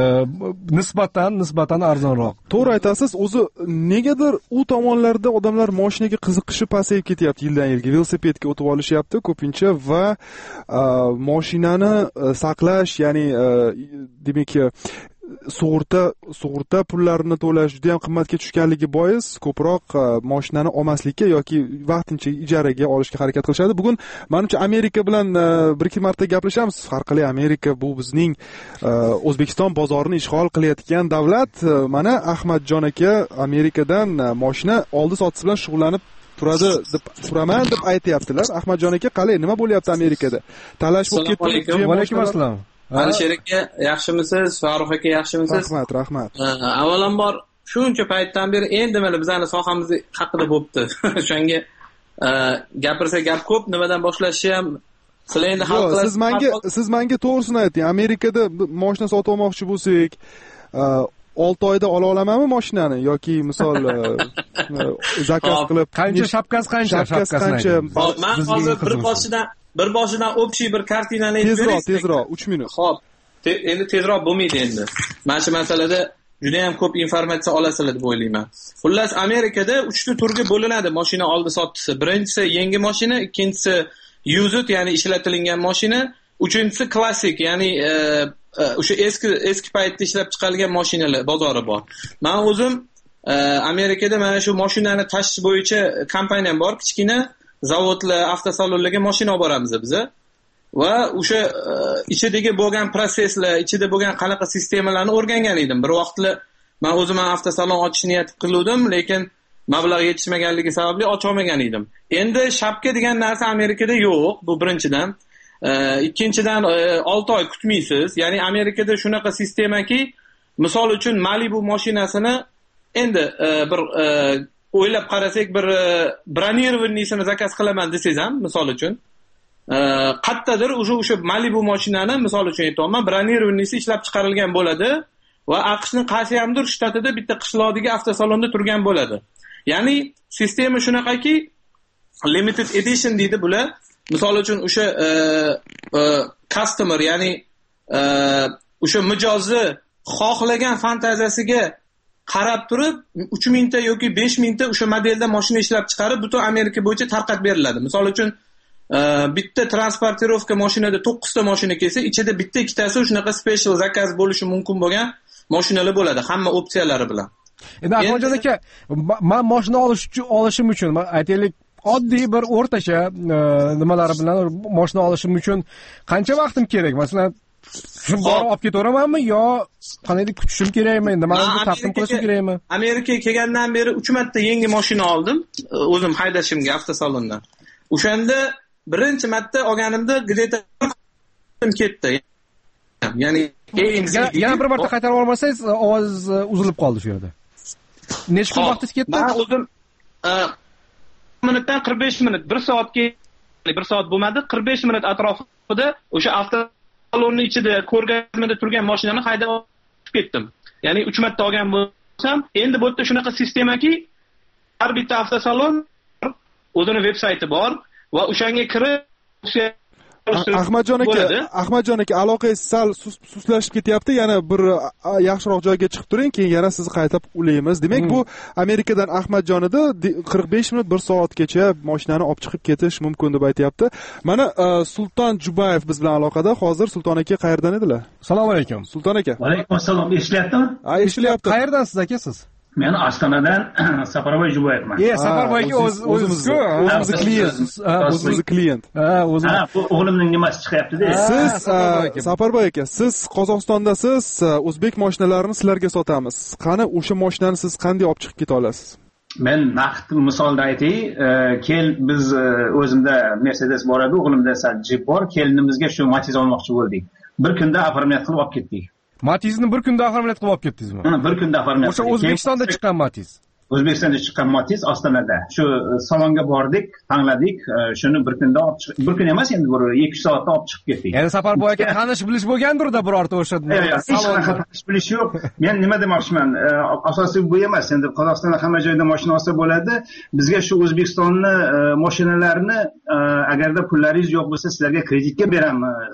nisbatan arzonroq. To'g'ri aytasiz, o'zi negadir u tomonlarda odamlar mashinaga qiziqishi pasayib ketyapti yildan yilga. Velosipedga o'tib olishyapti ko'pincha va mashinani saqlash, ya'ni demak sug'urta pullarini to'lash juda ham qimmatga tushganligi bois ko'proq mashinani olmaslikka yoki vaqtincha ijaraga olishga harakat qilishadi. Bugun menimcha Amerika bilan bir-ikki marta gaplashamiz. Har qalay Amerika bu bizning O'zbekiston bozorini ishg'ol qilayotgan davlat. Mana Ahmadjon aka Amerikadan mashina oldi sotish bilan shug'ullanib turaman deb aytayaptilar. Ahmadjon aka, qalay, nima bo'lyapti Amerikada? Talash bo'lib ketdi. Va alaykum assalom. Alisher aka, yaxshimisiz? Farruh aka, yaxshimisiz? Rahmat. Avvalambor shuncha paytdan beri endi mana bizning sohamiz haqida bo'pti. O'shanga gapirsa gap ko'p, nimadan boshlashni ham sizlar endi hal qilasiz. Siz menga to'g'risini ayting. Amerikada mashina sotib olmoqchi bo'lsak, 6 oyda ola olamanmi mashinani yoki misol zakaz qilib qancha shapkasi qancha? Men hozir bir boshidan общий bir kartinani aytib bering. Tezroq 3 minut. Xo'p. Endi tezroq bo'lmaydi endi. Mana shu masalada juda ham ko'p informatsiya olasizlar deb o'ylayman. Xullas, Amerikada 3 ta turga bo'linadi mashina oldi sotisi. Birinchisi yangi mashina, ikkinchisi used, ya'ni ishlatilgan mashina, uchinchisi klassik, ya'ni o'sha eski paytda ishlab chiqarilgan mashinalar bozori bor. Men o'zim Amerikada mana shu mashinani tashish bo'yicha kompaniyam bor, kichkina zavodlar, avtosalonlarga mashina olib boramiz biz. Va o'sha ichidagi bo'lgan proseslar, ichida bo'lgan qanaqa sistemalarni o'rgangan edim. Bir vaqtlar men o'zim avtosalon ochishni niyat qildim, lekin mablag' yetishmaganligi sababli ocha olmagan edim. Endi shapka degan narsa Amerikada yo'q, bu birinchidan. Ikkinchidan 6 oy kutmaysiz. Ya'ni Amerikada shunaqa sistemaki, misol uchun Malibu mashinasini endi bir o'ylab qarasak, bir bronirovaniyasini zakaz qilaman desangiz ham, misol uchun qattadir o'sha Malibu mashinani misol uchun aytayapman, bronirovaniyasi ishlab chiqarilgan bo'ladi va AQShning qaysi hamdir shtatida bitta qishloqdagi avtosalonda turgan bo'ladi. Ya'ni sistema shunaqaki, limited edition deydi bular. Misol uchun o'sha customer, ya'ni o'sha mijozni xohlagan fantaziyasiga qarab turib 3000 ta yoki 5000 ta o'sha modelda mashina ishlab chiqarib butun Amerika bo'yicha tarqatib beriladi. Misol uchun bitta transportirovka mashinada 9 ta mashina kelsa, ichida bitta ikkitasi shunaqa special zakaz bo'lishi mumkin bo'lgan mashinalar bo'ladi, hamma opsiyalari bilan. Endi Ahmadjon aka, men mashina olishim uchun aytaylik oddiy bir o'rtacha nimalar bilan mashina olishim uchun qancha vaqtim kerak? Masalan, shuni borib olib ketaveramanmi yo qanday kutishim kerakmi? Endi men taqdim qilishim kerakmi? Amerikaga kelgandan beri 3 marta yangi mashina oldim, o'zim haydashimga avtosalondan. O'shanda birinchi marta olganimda где-то ketdi. Ya'ni yana bir marta qaytarib olmasangiz, ovoz uzilib qoldi shu yerda. Necha kun vaqtingiz ketdi? Men o'zim minutdan 45 minut, 1 soatga, 1 soat bo'lmadi, 45 minut atrofida o'sha avtosalonning ichida ko'rgazmada turgan mashinani haydab ketdim. Ya'ni 3 marta olgan bo'lsam, endi bu yerda shunaqa sistemaki, har bitta avtosalon o'zini veb-sayti bor va o'shanga kirib Ahmadjon aka, aloqangiz sal suslashib ketyapti. Yana bir yaxshiroq joyga chiqib turing, keyin yana sizni qaytib ulaymiz. Demak, bu Amerikadan Ahmadjon edi, 45 minut 1 soatgacha mashinani olib chiqib ketish mumkin deb aytayapti. Mana Sulton Jubayev biz bilan aloqada. Hozir Sulton aka qayerdan edilar? Assalomu alaykum. Sulton aka. Va alaykum assalom. Eshityaptimi? Ha, eshityapti. Qayerdan siz aka siz? Men Ostonadan Safarboy Jubayevman. Safarboy aka o'zimizga, o'zimiz klient. Bu o'g'limning nimasi chiqyapti-da. Siz Safarboy aka, siz Qozog'istondasiz, o'zbek mashinalarini sizlarga sotamiz. Qani o'sha mashinani siz qanday olib chiqib keta olasiz? Men naqd misolda aytay, kel biz o'zimda Mercedes bor edi, o'g'limda Jeep bor, kelinimizga shu Matiz olmoqchi bo'ldik. Bir kunda оформлять qilib olib ketdik. Matizni bir kunda оформлять qilib olib ketdingizmi? Bir kunda оформлять. O'sha O'zbekistonda chiqqan Matiz. O'zbekistonda chiqqan Matiz Ostonada. Shu salonga bordik, tanladik, shuni bir kunda olib chiqib, bir kun emas, endi 2 soatda olib chiqib ketdik. Ya'ni Safarboy aka tanish bilish bo'lgandir-da birorta o'sha salonda. Tanish bilish yo'q. Men nima demoqchiman? Asosiy bu emas. Endi Qozog'istonda hamma joyda mashina olsa bo'ladi. Bizga shu O'zbekistonni mashinalarini agarda pullaringiz yo'q bo'lsa, sizlarga kreditga beramiz.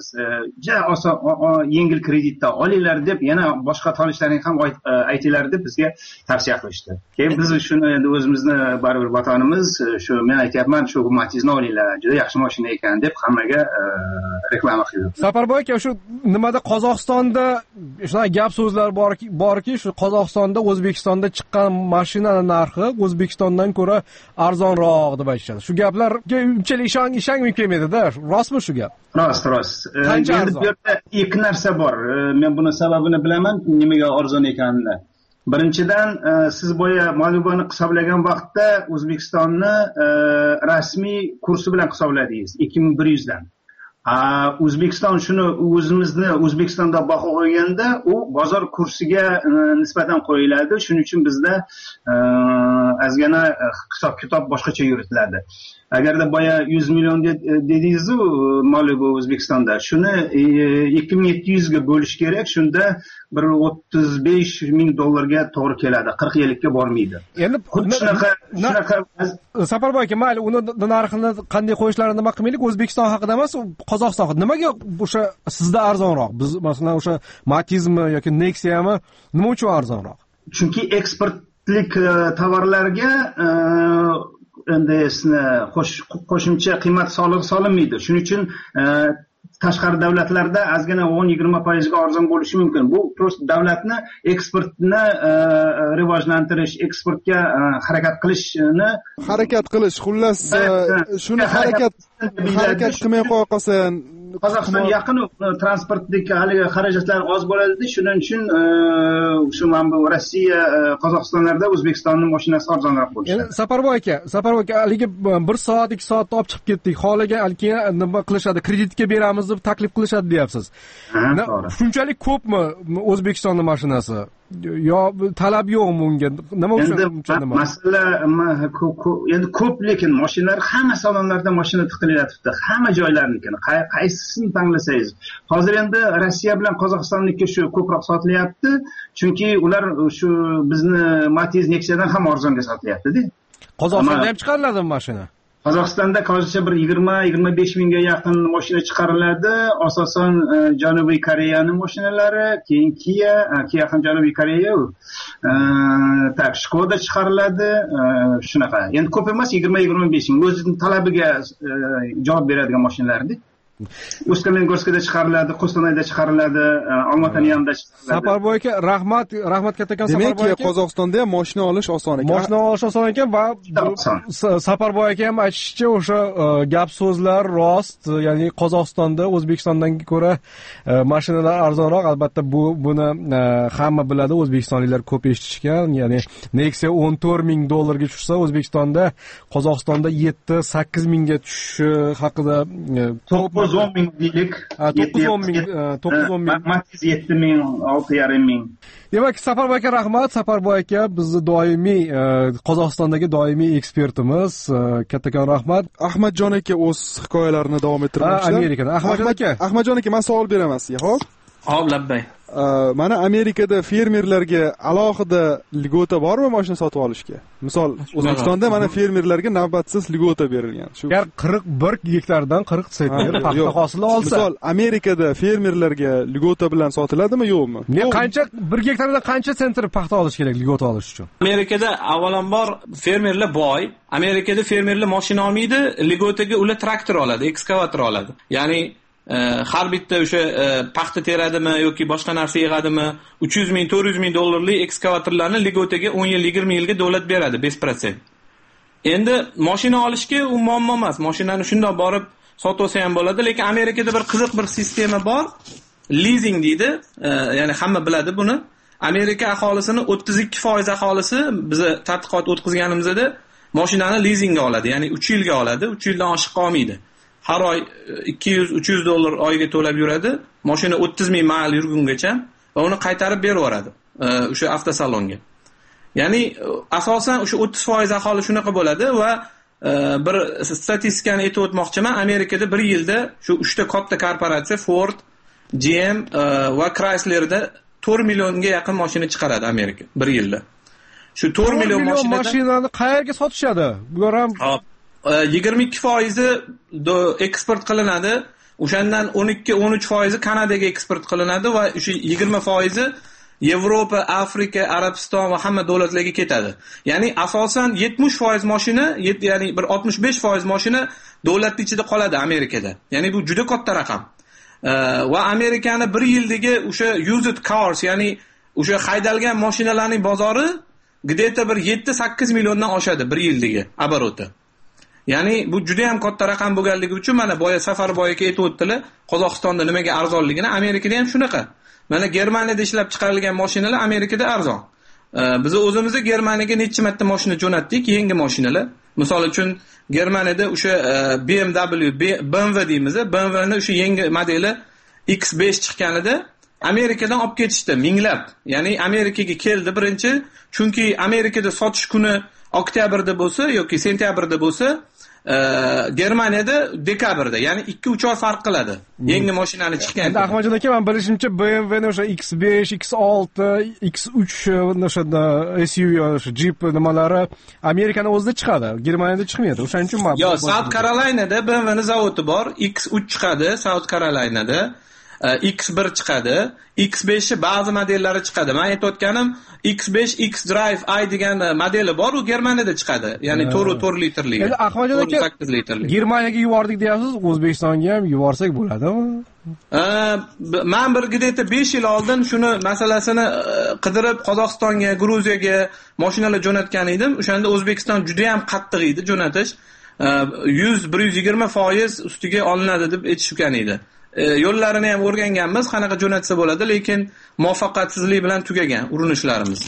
Yengil kreditda olinglar deb yana boshqa tanishlaring ham aytinglar deb bizga tavsiya qilishdi. Keyin biz shuni endi o'zimizni baribir vatanimiz, shu men aytayapman, shu Matizni olinglar, juda yaxshi mashina ekan deb hammaga reklama qildim. Safarboy aka, shu nimada Qozog'istonda shunaqa gap so'zlar borki, shu Qozog'istonda O'zbekistonda chiqqan mashinaning narxi O'zbekistondan ko'ra arzonroq deb aytishadi. Shu gaplarga unchalik ishongim kelmaydi-da. Rostmi shu gap? Rost. Endi bu yerda ikki narsa bor. Men buni sababini bilaman, nimaga arzon ekanini. Birinchidan, siz boya ma'lumotni hisoblagan vaqtda O'zbekistonni rasmiy kursi bilan hisobladingiz, 2100 dan. O'zbekiston shuni o'zimizni O'zbekistonda baho qo'yganda, u bozor kursiga nisbatan qo'yiladi. Shuning uchun bizda ozgina hisob-kitob boshqacha yuritiladi. Agarda boya 100 million dedingiz-ku Malibu O'zbekistonda, shuni 2700 ga bo'lish kerak. Shunda bir 35 ming dollarga to'g'ri keladi. 40 yillikka bormaydi. Endi shunaqa Safarboy aka, mayli, uni narxini qanday qo'yishlarini nima qilmaylik, O'zbekiston haqida emas, Qozog'iston haqida. Nimaga o'sha sizda arzonroq? Biz masalan o'sha Matizmi yoki Nexia'mi nima uchun arzonroq? Chunki eksportlik tovarlarga endi qo'shimcha qiymat solig'i solinmaydi. Shuning uchun tashqari davlatlarda ozgina 10-20% ga arzon bo'lishi mumkin. Bu prosta davlatni eksportni rivojlantirish, eksportga harakat qilish, xullas shuni harakat qilmay qo'ya qolsin. Qozog'iston yaqin transportdagi haligi xarajatlar oz bo'ladi. Shuning uchun shu mana bu Rossiya, Qozog'istonlarda O'zbekistonning mashinasi arzonroq bo'lishi. Endi Safarboy aka, haligi 1 soat, 2 soatda olib chiqib ketdik. Holiga keyin nima qilishadi? Kreditga beramiz deb taklif qilishadi, deyapsiz. Shunchalik ko'pmi O'zbekistonning mashinasi? Yo talab yo'qmi unga? Nima uchun? Masala endi ko'p, lekin mashinalar hamma salonlarda mashina tiqilyapti. Hamma joylarnikini. Qaysisini tanlasangiz. Hozir endi Rossiya bilan Qozog'istonniki shu ko'proq sotilyapti. Chunki ular shu bizni Matiz Nexia'dan ham arzonga sotilyapti-da. Qozog'istonda ham chiqariladimi mashina? Qozog'istonda hozircha bir 20-25 mingga yaqin mashina chiqariladi. Asosan Janubiy Koreyaning mashinalari, keyin Kia ham Janubiy Koreya. Skoda chiqariladi. Shunaqa. Endi ko'p emas, 20-25 ming. O'zining talabiga javob beradigan mashinalardi. Ustyamengorskda chiqariladi, Qo'shtonayda chiqariladi, Olmaotaniyamda chiqariladi. Saparboy aka, rahmat kattakon Saparboy aka. Demak, Qozog'istonda ham mashina olish oson ekan. Mashina olish oson ekan va Saparboy aka ham aytishicha, o'sha gap so'zlar rost, ya'ni Qozog'istonda O'zbekistondan ko'ra mashinalar arzonroq. Albatta buni hamma biladi, o'zbekistonliklar ko'p eshitishgan. Ya'ni Nexia $14,000 ga tushsa, O'zbekistonda, Qozog'istonda 7-8 mingga tushishi haqida 9-10 ming deylik. 9-10 ming. Matiz 7 ming, 6,5 ming. Demak, Saparboy aka rahmat. Saparboy aka bizni doimiy Qozog'istondagi doimiy ekspertimiz. Kattakon rahmat. Ahmadjon aka o'z hikoyalarini davom ettirmoqda. Amerikada. Ahmadjon aka, men savol beraman sizga, xo'p? Hop, labbay. Mana Amerikada fermerlarga alohida ligota bormi mashina sotib olishga? Misol, O'zbekistonda mana fermerlarga navbatsiz ligota berilgan. Agar 41 gektardan 40 sentner paxta hosili olsa. Misol, Amerikada fermerlarga ligota bilan sotiladimi, yo'qmi? Qancha 1 gektardan qancha sentner paxta olish kerak ligota olish uchun? Amerikada avvalambor fermerlar boy. Amerikada fermerlar mashina olmaydi, ligotaga ular traktor oladi, ekskavator oladi. Ya'ni har bitta o'sha paxta teradimi yoki boshqa narsa yig'adimi 300 ming, 400 ming dollarlik ekskavatorlarni ligotaga 10 yil, 20 yilga davlat beradi 5%. Endi mashina olishga u muammo emas. Mashinani shundoq borib sotib olsa ham bo'ladi, lekin Amerikada bir qiziq bir sistema bor. Leasing deydi. Ya'ni hamma biladi buni. Amerika aholisini 32% aholisi biz tadqiqot o'tkazganimizda mashinani leasingga oladi. Ya'ni 3 yilga oladi, 3 yildan oshiq qolmaydi. Har oy $200-300 oyiga to'lab yuradi. Mashina 30 ming mayl yurgungacha va uni qaytarib berib yuboradi o'sha avtosalonga. Ya'ni asosan o'sha 30% aholi shunaqa bo'ladi va bir statistikani aytib o'tmoqchiman. Amerikada bir yilda shu 3 ta katta korporatsiya Ford, GM va Chryslerda 4 millionga yaqin mashina chiqaradi Amerika bir yilda. Shu 4 million mashinani qayerga sotishadi? Bu ham 22% eksport qilinadi. O'shandan 12-13% Kanadaga eksport qilinadi va o'sha 20% Yevropa, Afrika, Arabiston va hamma davlatlarga ketadi. Ya'ni asosan 70% mashina, ya'ni bir 65% mashina davlat ichida qoladi Amerikada. Ya'ni bu juda katta raqam. Va Amerikani bir yildagi o'sha used cars, ya'ni o'sha haydalgan mashinalarning bozori где-то bir 7-8 milliondan oshadi bir yildagi oboroti. Ya'ni bu juda ham katta raqam bo'lganligi uchun mana boya Safarboy aka aytib o'tdilar, Qozog'istonda nimaga arzonligini. Amerikada ham shunaqa. Mana Germaniyada ishlab chiqarilgan mashinalar Amerikada arzon. Biz o'zimizga Germaniyaga necha marta mashina jo'natdik, yangi mashinalar. Misol uchun Germaniyada o'sha BMW deymiz, BMWni o'sha yangi modeli X5 chiqqanida Amerikadan olib ketishdi minglab. Ya'ni Amerikaga keldi birinchi, chunki Amerikada sotish kuni oktyabrda bo'lsa yoki sentyabrda bo'lsa, Germaniyada dekabrda, ya'ni 2-3 oy farq qiladi. Yangi mashinani chiqqan. Endi Ahmadjon aka, men bilishimcha BMWni o'sha X5, X6, X3 o'sha SUV, o'sha Jeep nimalari Amerikaning o'zida chiqadi, Germaniyada chiqmaydi. O'shaning uchun men South Carolinada BMW zavodi bor, X3 chiqadi South Carolinada. X1 chiqadi, X5 ba'zi modellari chiqadi. Men aytayotganim X5, X-Drive i degan modeli bor, u Germaniyada chiqadi. Ya'ni 4 litrli. Endi Ahmadjon aka, 8 litrli. Germaniyaga yubordik deyapsiz, O'zbekistonga ham yuborsak bo'ladimi? Men bir где-то 5 yil oldin shuni masalasini qidirib Qozog'istonga, Gruziyaga mashinalar jo'natgan edim. O'shanda O'zbekiston juda ham qattiq edi jo'natish. 100-120% ustiga olinadi deb aytishgan edi. Yo'llarini ham o'rganganmiz, qanaqa jo'natsa bo'ladi, lekin muvaffaqiyatsizlik bilan tugagan urinishlarimiz.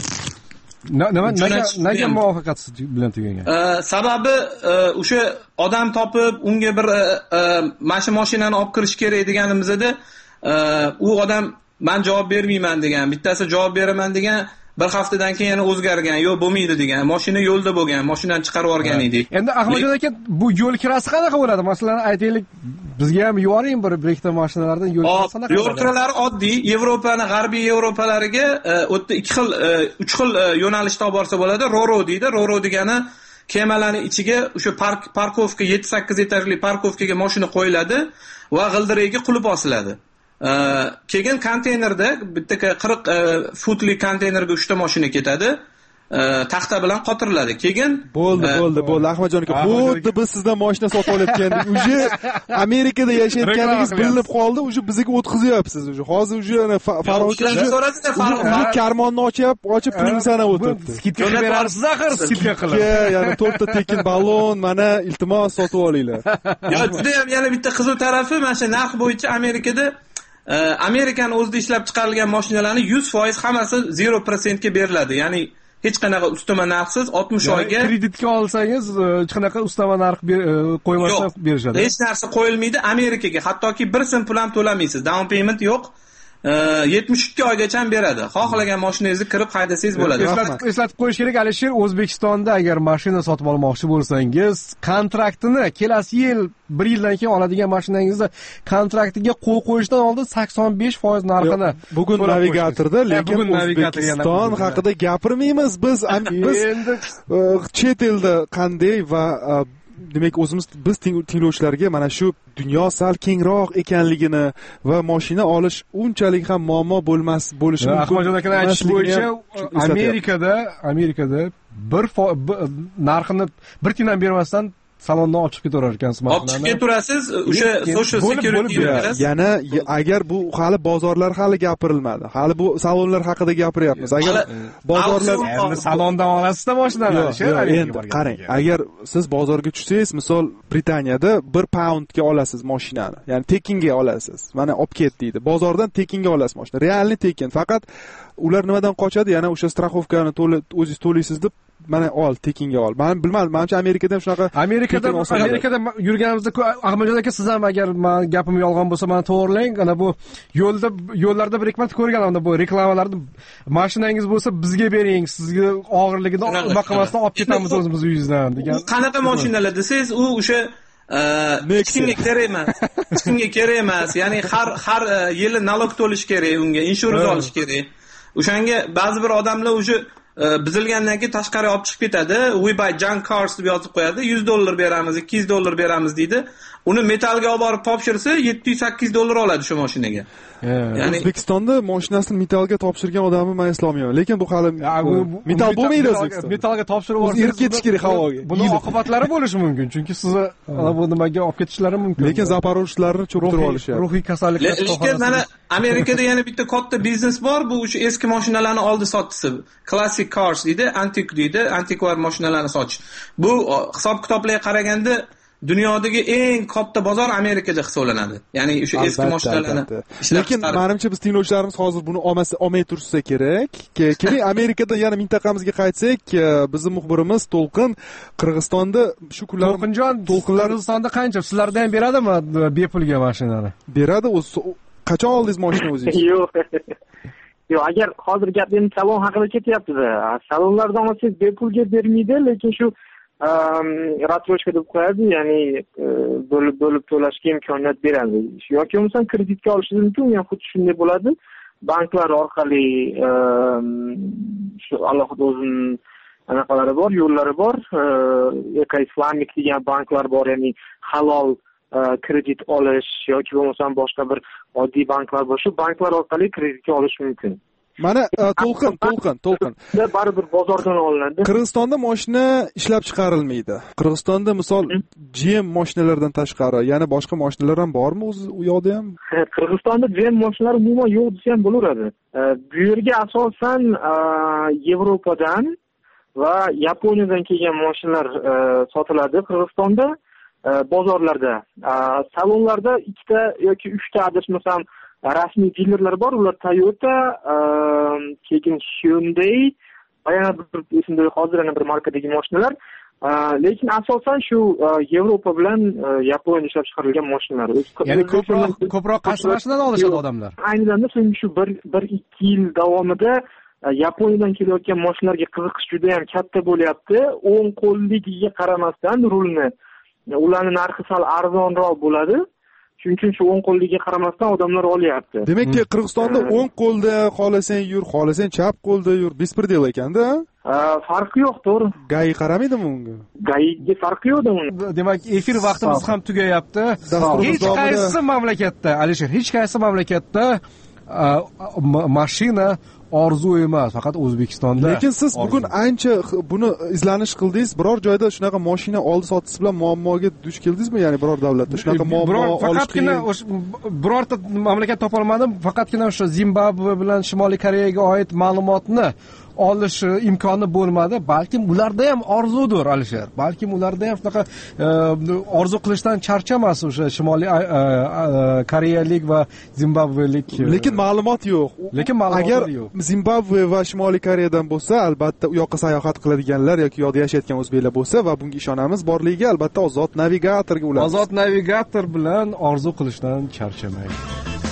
Nega muvaffaqiyatsiz bilan tugagan? Sababi o'sha odam topib, unga bir mashinani olib kirish kerak deganimizda, u odam men javob bermayman degan, bittasi javob beraman degan, bir haftadan keyin yana o'zgargan, yo'q bo'lmaydi degan, mashina yo'lda bo'lgan, mashinani chiqarib yuborgan edik. Endi Ahmadjon aka, bu yo'l kirasi qanaqa bo'ladi? Masalan, aytaylik, bizga ham yuboring bir ikkita mashinalardan yo'l kirasi qanaqa? Yo'l kiralari oddiy, Yevropani g'arbiy Yevropalariga o'tda 2 xil, 3 xil yo'nalishda olib borsa bo'ladi. Roro deydi. Roro degani kemalarning ichiga o'sha parkovka 7-8 etajli parkovkaga mashina qo'yiladi va g'ildiragiga qulib osiladi. Keyin konteynerda bitta 40 futli konteynerga 3 ta mashina ketadi. taxta bilan qotiriladi. Keyin bo'ldi Ahmadjon aka, xuddi biz sizdan mashina sotib olayotgandik. Uje Amerikada yashayotganingiz bilinib qoldi, uje bizga o'tkazyapsiz. Uje hozir uje Farruh karmonni ochib pulni sanab o'tiribdi. Skidka berarsiz axir, skidka qilib. Ya'ni 4 ta tekin ballon, mana iltimos sotib olinglar. Juda ham yana bitta qiziq tarafi, mana shu narx bo'yicha Amerikada Amerikan o'zida ishlab chiqarilgan mashinalarning 100% hammasi 0% ga beriladi. Ya'ni hech qanaqa ustama narxsiz 60 oyga kreditga olsangiz hech qanaqa ustama narx qo'ymasdan berishadi. Hech narsa qo'yilmaydi Amerikaga. Hattoki 1 sent pul ham to'lamaysiz. Down payment yo'q. 72 oygacha beradi. Xohlagan mashinangizni kirib haydasangiz bo'ladi. Eslatib qo'yish kerak, Alisher, O'zbekistonda agar mashina sotib olmoqchi bo'lsangiz, kontraktini kelasi yil 1 yildan keyin oladigan mashinangizni kontraktiga qo'l qo'yishdan oldin 85% narxini bugun navigatorda, lekin O'zbekiston haqida gapirmaymiz. Biz chet elda qanday va demak biz tinglovchilarga mana shu dunyo sal kengroq ekanligini va mashina olish unchalik ham muammo bo'lishi mumkin. Ahmadjon aka aytish bo'yicha Amerikada narxini 1 tiyindan bermasdan salondan ochib ketaverar ekansiz mashinani. Ochib keturasiz, o'sha social security berasiz. Yana agar bu hali bozorlar hali gapirilmadi. Hali bu salonlar haqida gapiryapmiz. Agar bozorlar salondan olasizda mashinani, endi qarang, agar siz bozorga tushsangiz, misol Britaniyada 1 poundga olasiz mashinani. Ya'ni tekinga olasiz. Mana olib ket deydi. Bozordan tekinga olasiz mashina. Realni tekin. Faqat ular nimadan qochadi? Yana o'sha strafovkani o'zingiz to'laysiz deb mana ol, tekinga ol. Men bilmadim, menimcha Amerikada ham shunaqa. Amerikada yurganimizda Ahmadjon aka, siz ham agar men gapim yolg'on bo'lsa meni to'g'rilang. Ana bu yo'llarda bir hikmat ko'rganimda bu reklamalarda mashinangiz bo'lsa bizga bering, sizga og'irligini nima qilmasdan olib ketamiz o'zimiz uyingizdan degan. Qanaqa mashinalar desangiz, u o'sha hech kimga kerak emas. Ya'ni har yili nalog to'lish kerak unga, inshurans olish kerak. O'shanga ba'zi bir odamlar o'sha bizilgandan keyin tashqariga olib chiqib ketadi. We buy junk cars deb yozib qo'yadi. $100 beramiz, $200 beramiz deydi. Uni metalga olib borib topshirsa $700-800 oladi shu mashinaga. Ya'ni O'zbekistonda mashinasini metalga topshirgan odamni men eslolmayman. Lekin bu hali metal bo'lmaydi O'zbekistonda. Metalga topshirib yuborsangiz, erib ketish kerak havoga. Buning oqibatlari bo'lishi mumkin, chunki sizni bu nimaga olib ketishlari mumkin. Lekin zaporojlarni cho'ktirib olishyapti. Ruhiy kasalliklar. Lekin mana Amerikada yana bitta katta biznes bor, bu o'sha eski mashinalarni oldi sotdisi. Classic cars deydi, antik deydi, antikvar mashinalarni sotish. Bu hisob-kitoblarga qaraganda dunyodagi eng katta bozor Amerikada hisoblanadi. Ya'ni o'sha eski mashinalarni. Lekin menimcha biz tinglovchilarimiz hozir buni olmay tursa kerak. Keling, Amerikada yana mintaqamizga qaytsak, bizning muxbirimiz To'lqin Qirg'izistonda shu kunlar Qirg'izistonda qancha sizlarda ham beradimi bepulga mashinani? Beradi. Qachon oldingiz mashina o'zingiz? Yo'q, agar hozir gap endi salon haqida ketyapti-da. Salonlardan olsangiz bepulga bermaydi, lekin shu ratroshka deb qo'yadi, ya'ni bo'lib to'lashga imkoniyat beradi. Yoki bo'lmasa kreditga olishingiz mumkin, ham xuddi shunday bo'ladi. Banklar orqali shu alohida o'zining anaqalari bor, yo'llari bor. Eko-islamik degan banklar bor, ya'ni halol kredit olish yoki bo'lmasa boshqa bir oddiy banklar bor. Shu banklar orqali kreditga olish mumkin. Mana To'lqin. Baribir bozordan olinadi. Qirg'izistonda mashina ishlab chiqarilmaydi. Qirg'izistonda misol GM mashinalaridan tashqari yana boshqa mashinalar ham bormi o'zi u yoqda ham? Qirg'izistonda GM mashinalari umuman yo'q desa ham bo'laveradi. Bu yerga asosan Yevropadan va Yaponiyadan kelgan mashinalar sotiladi Qirg'izistonda. Bozorlarda, salonlarda 2 ta yoki 3 ta adashmasam rasmiy dilerlar bor. Ular Toyota, keyin Hyundai, yana bir esimda hozir yana bir markadagi mashinalar. Lekin asosan shu Yevropa bilan Yaponiyada ishlab chiqarilgan mashinalar. Ya'ni ko'proq qaysi mashinadan olishadi odamlar? Ayni damda so'nggi shu 1-2 yil davomida Yaponiyadan kelayotgan mashinalarga qiziqish juda ham katta bo'lyapti. O'ng qo'lligiga qaramasdan rulni ularning narxi sal arzonroq bo'ladi. Shuning uchun shu o'ng qo'lligiga qaramasdan odamlar olyapti. Demakki, Qirg'izistonda o'ng qo'lda xohlasang yur, xohlasang chap qo'lda yur, bespredel ekanda? Farqi yo'q, to'g'ri. Gai qaramaydimi unga? Gaiga farqi yo'qda uni. Demak, efir vaqtimiz ham tugayapti. Hech qaysi mamlakatda, Alisher, hech qaysi mamlakatda mashina orzu emas, faqat O'zbekistonda. Lekin siz bugun ancha buni izlanish qildingiz. Biror joyda shunaqa mashina oldi sotish bilan muammoga duch keldingizmi? Ya'ni biror davlatda shunaqa muammo faqatgina birorta mamlakat topa olmadim. Faqatgina o'sha Zimbabve bilan Shimoliy Koreyaga oid ma'lumotni olish imkoni bo'lmadi. Balkim ularda ham orzudir, Alisher. Balkim ularda ham shunaqa orzu qilishdan charchamas o'sha Shimoliy koreyalik va zimbabvelik. Lekin ma'lumot yo'q. Agar Zimbabve va Shimoliy Koreyadan bo'lsa, albatta u yoqqa sayohat qiladiganlar yoki u yoqda yashayotgan o'zbeklar bo'lsa va bunga ishonamiz borligiga, albatta ozod navigatorga ular. Ozod navigator bilan orzu qilishdan charchamaydi.